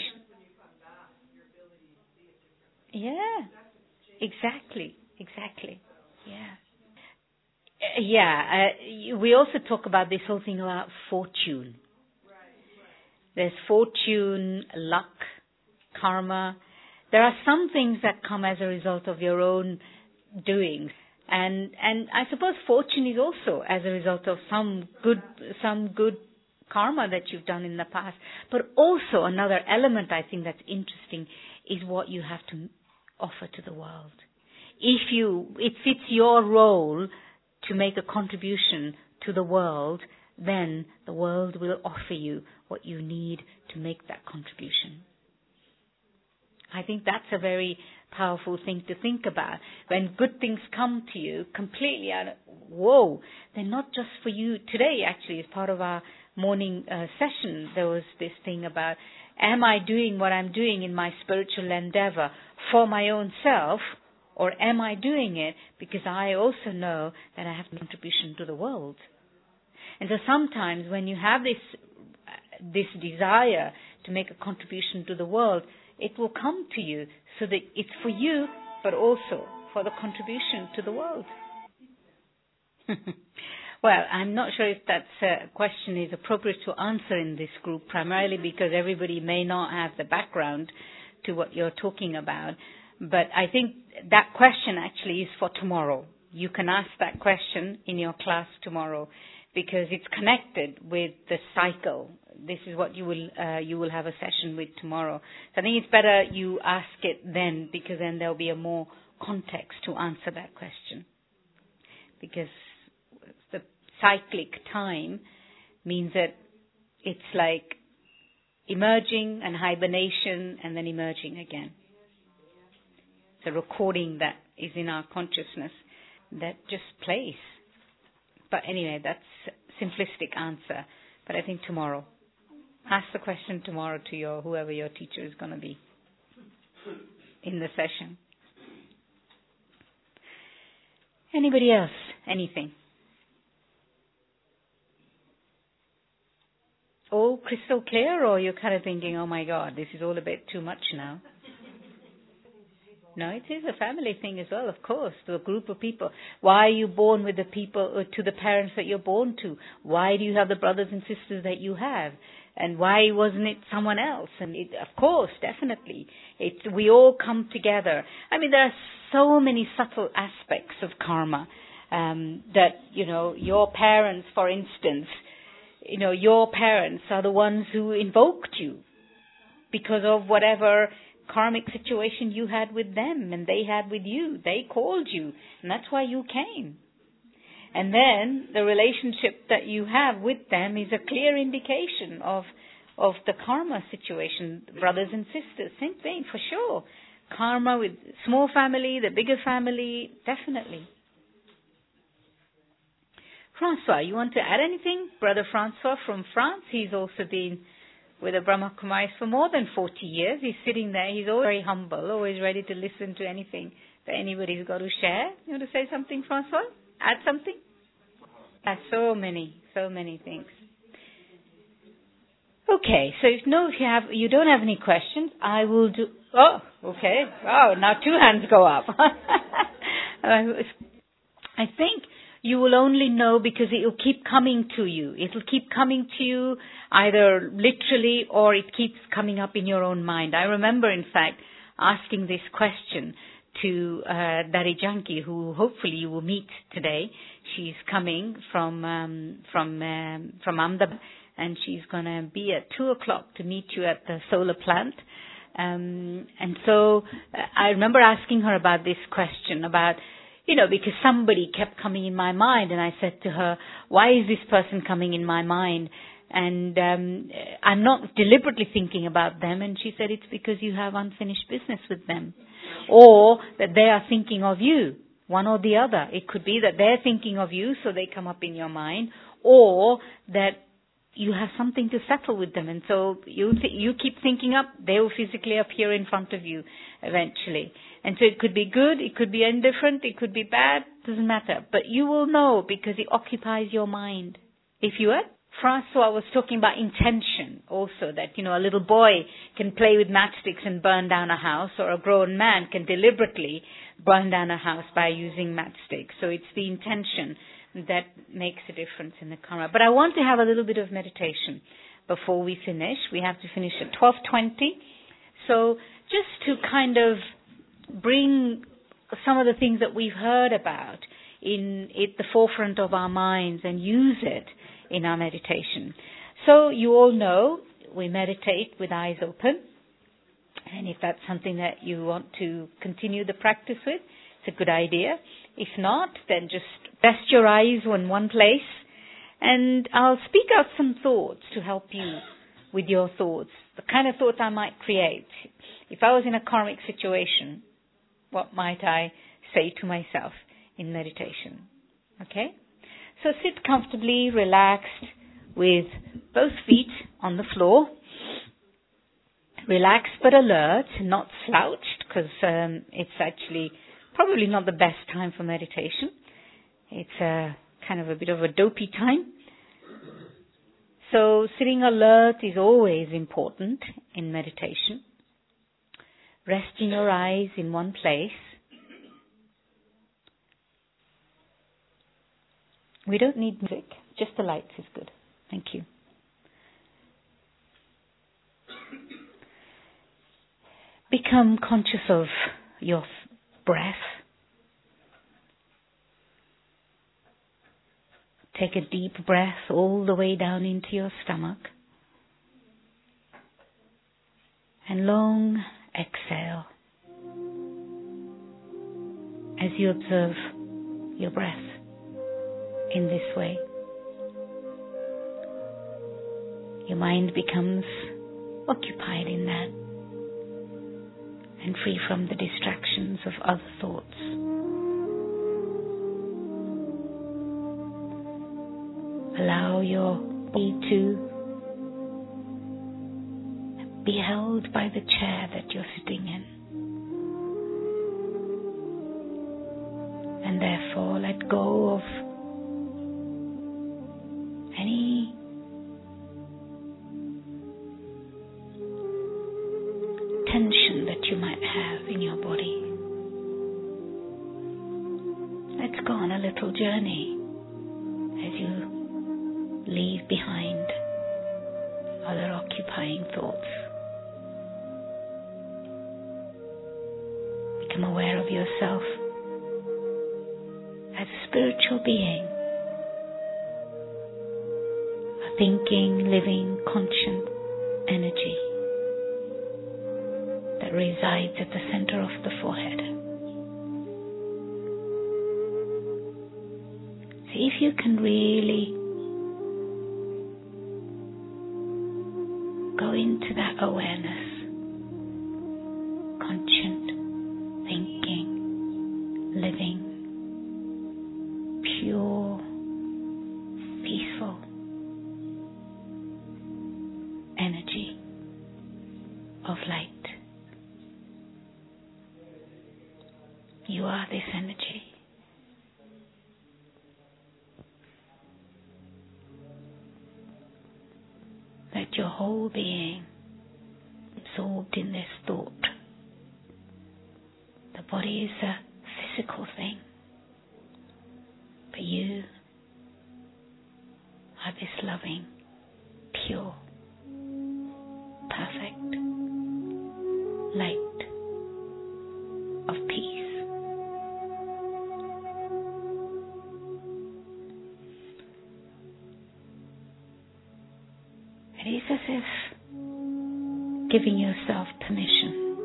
Yeah, exactly, exactly, yeah. Yeah, uh, we also talk about this whole thing about fortune. There's fortune, luck, karma. There are some things that come as a result of your own doings. And and I suppose fortune is also as a result of some good some good karma that you've done in the past. But also another element I think that's interesting is what you have to offer to the world. If you, if it's your role to make a contribution to the world, then the world will offer you what you need to make that contribution. I think that's a very powerful thing to think about. When good things come to you completely out of, whoa, they're not just for you. Today, actually, as part of our morning uh, session, there was this thing about, am I doing what I'm doing in my spiritual endeavor for my own self, or am I doing it because I also know that I have a contribution to the world? And so sometimes when you have this this desire to make a contribution to the world, it will come to you so that it's for you, but also for the contribution to the world. Well, I'm not sure if that uh, question is appropriate to answer in this group, primarily because everybody may not have the background to what you're talking about. But I think that question actually is for tomorrow. You can ask that question in your class tomorrow because it's connected with the cycle. This is what you will uh, you will have a session with tomorrow. So I think it's better you ask it then, because then there'll be a more context to answer that question. Because the cyclic time means that it's like emerging and hibernation and then emerging again. It's a recording that is in our consciousness that just plays. But anyway, that's a simplistic answer. But I think tomorrow. Ask the question tomorrow to your whoever your teacher is going to be in the session. Anybody else? Anything? All crystal clear, or you're kind of thinking, oh my God, this is all a bit too much now? No, it is a family thing as well, of course, to a group of people. Why are you born with the people, or to the parents that you're born to? Why do you have the brothers and sisters that you have? And why wasn't it someone else? And it, of course, definitely, it, we all come together. I mean, there are so many subtle aspects of karma um, that, you know, your parents, for instance, you know, your parents are the ones who invoked you because of whatever karmic situation you had with them and they had with you. They called you, and that's why you came. And then the relationship that you have with them is a clear indication of of the karma situation, brothers and sisters. Same thing, for sure. Karma with small family, the bigger family, definitely. Francois, you want to add anything? Brother Francois from France, he's also been with the Brahma Kumaris for more than forty years. He's sitting there, he's always very humble, always ready to listen to anything that anybody's got to share. You want to say something, Francois? Add something? Uh, so many, so many things. Okay, so if no, if you have, you don't have any questions, I will do. Oh, okay. Oh, now two hands go up. I think you will only know because it will keep coming to you. It will keep coming to you either literally or it keeps coming up in your own mind. I remember, in fact, asking this question to uh, Dari Janki, who hopefully you will meet today. She's coming from um, from um, from Ahmedabad, and she's going to be at two o'clock to meet you at the solar plant. Um, and so uh, I remember asking her about this question about, you know, because somebody kept coming in my mind, and I said to her, why is this person coming in my mind? And um, I'm not deliberately thinking about them. And she said, it's because you have unfinished business with them. Or that they are thinking of you, one or the other. It could be that they're thinking of you, so they come up in your mind. Or that you have something to settle with them. And so you th- you keep thinking up, they will physically appear in front of you eventually. And so it could be good, it could be indifferent, it could be bad, doesn't matter. But you will know because it occupies your mind. If you are, Francois was talking about intention also, that, you know, a little boy can play with matchsticks and burn down a house, or a grown man can deliberately burn down a house by using matchsticks. So it's the intention that makes a difference in the karma. But I want to have a little bit of meditation before we finish. We have to finish at twelve twenty. So just to kind of bring some of the things that we've heard about in at the forefront of our minds and use it in our meditation. So you all know we meditate with eyes open. And if that's something that you want to continue the practice with, it's a good idea. If not, then just rest your eyes in one place, and I'll speak out some thoughts to help you with your thoughts, the kind of thoughts I might create. If I was in a karmic situation, what might I say to myself in meditation? Okay? So sit comfortably, relaxed, with both feet on the floor. Relaxed but alert, not slouched, because um, it's actually probably not the best time for meditation. It's a kind of a bit of a dopey time. So sitting alert is always important in meditation. Resting your eyes in one place. We don't need music, just the lights is good. Thank you. Become conscious of your breath. Take a deep breath all the way down into your stomach. And long exhale as you observe your breath in this way. Your mind becomes occupied in that and free from the distractions of other thoughts. Allow your body to be held by the chair that you're sitting in. And therefore let go of any tension that you might have in your body. Let's go on a little journey as you leave behind other occupying thoughts. Become aware of yourself as a spiritual being, a thinking, living, conscient energy that resides at the center of the forehead. See if you can really go into that awareness, conscient, thinking, living, pure, peaceful energy of light. You are this energy. Let your whole being absorbed in this thought. The body is a physical thing, but you are this loving, pure, perfect light of peace. It is as if giving yourself permission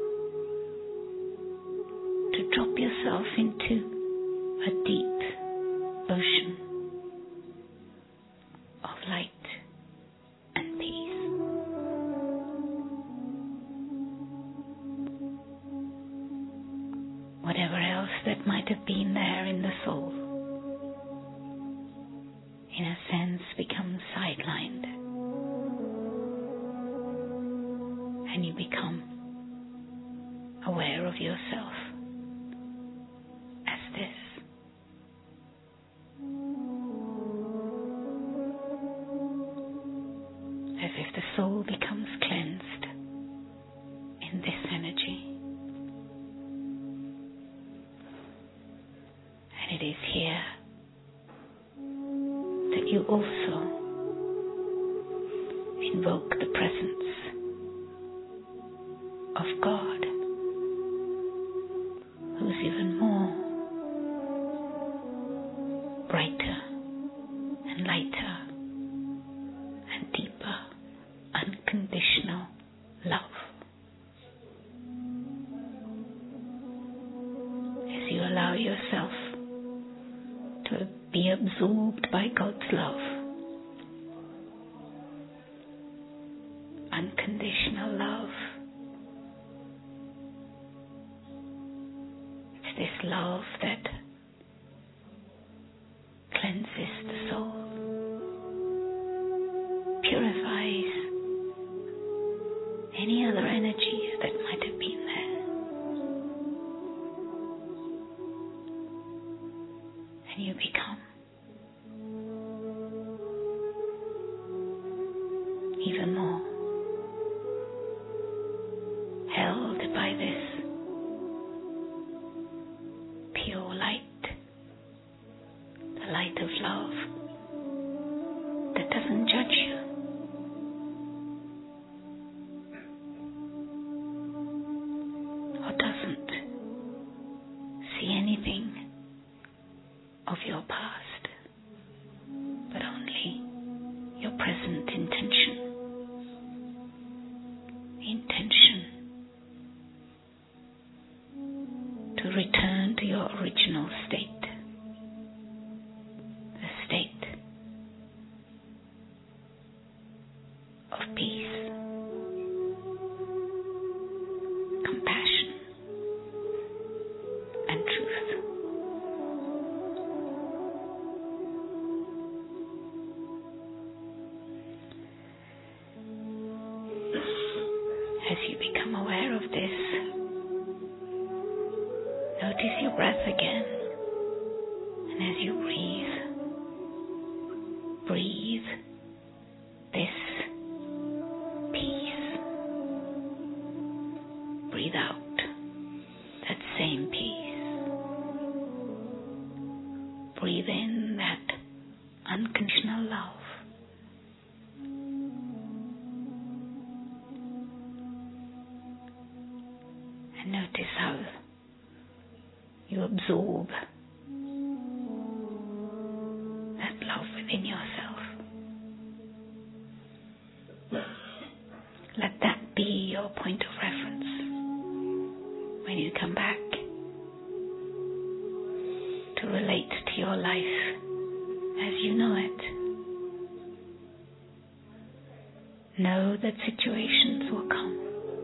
to drop yourself into a deep ocean of light and peace. Whatever else that might have been there in the soul, in a sense, becomes sidelined. And you become aware of yourself as this. As if the soul becomes cleansed in this energy. And it is here that you also invoke the presence of God, who's even more brighter and lighter and deeper, unconditional love. As you allow yourself to be absorbed by God's love, unconditional love. It's this love that cleanses the soul, purifies any other energies that might have been there. And you become this pure light, the light of love that doesn't judge you. Or doesn't see anything of your past, but only your present intention. Intention to return to your original state, the state of peace, compassion, and truth. As you become aware of this, notice your breath again. And as you breathe, breathe this peace. Breathe out that same peace. Breathe in that unconditional love. And notice how you absorb that love within yourself. Let that be your point of reference when you come back to relate to your life as you know it. Know that situations will come.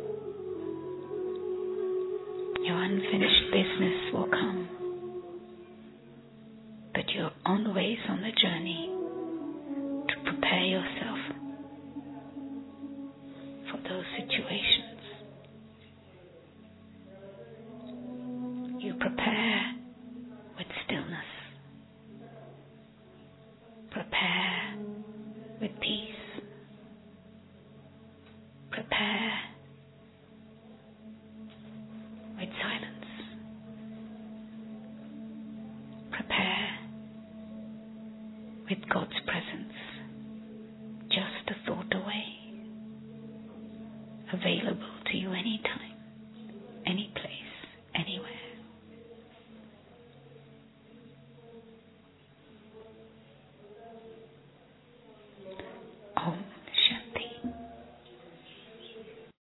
Your unfinished business will come. But you're always on the journey to prepare yourself for those situations. You prepare with stillness. Prepare with peace. Prepare with silence. Prepare with God's presence, just a thought away, available to you anytime.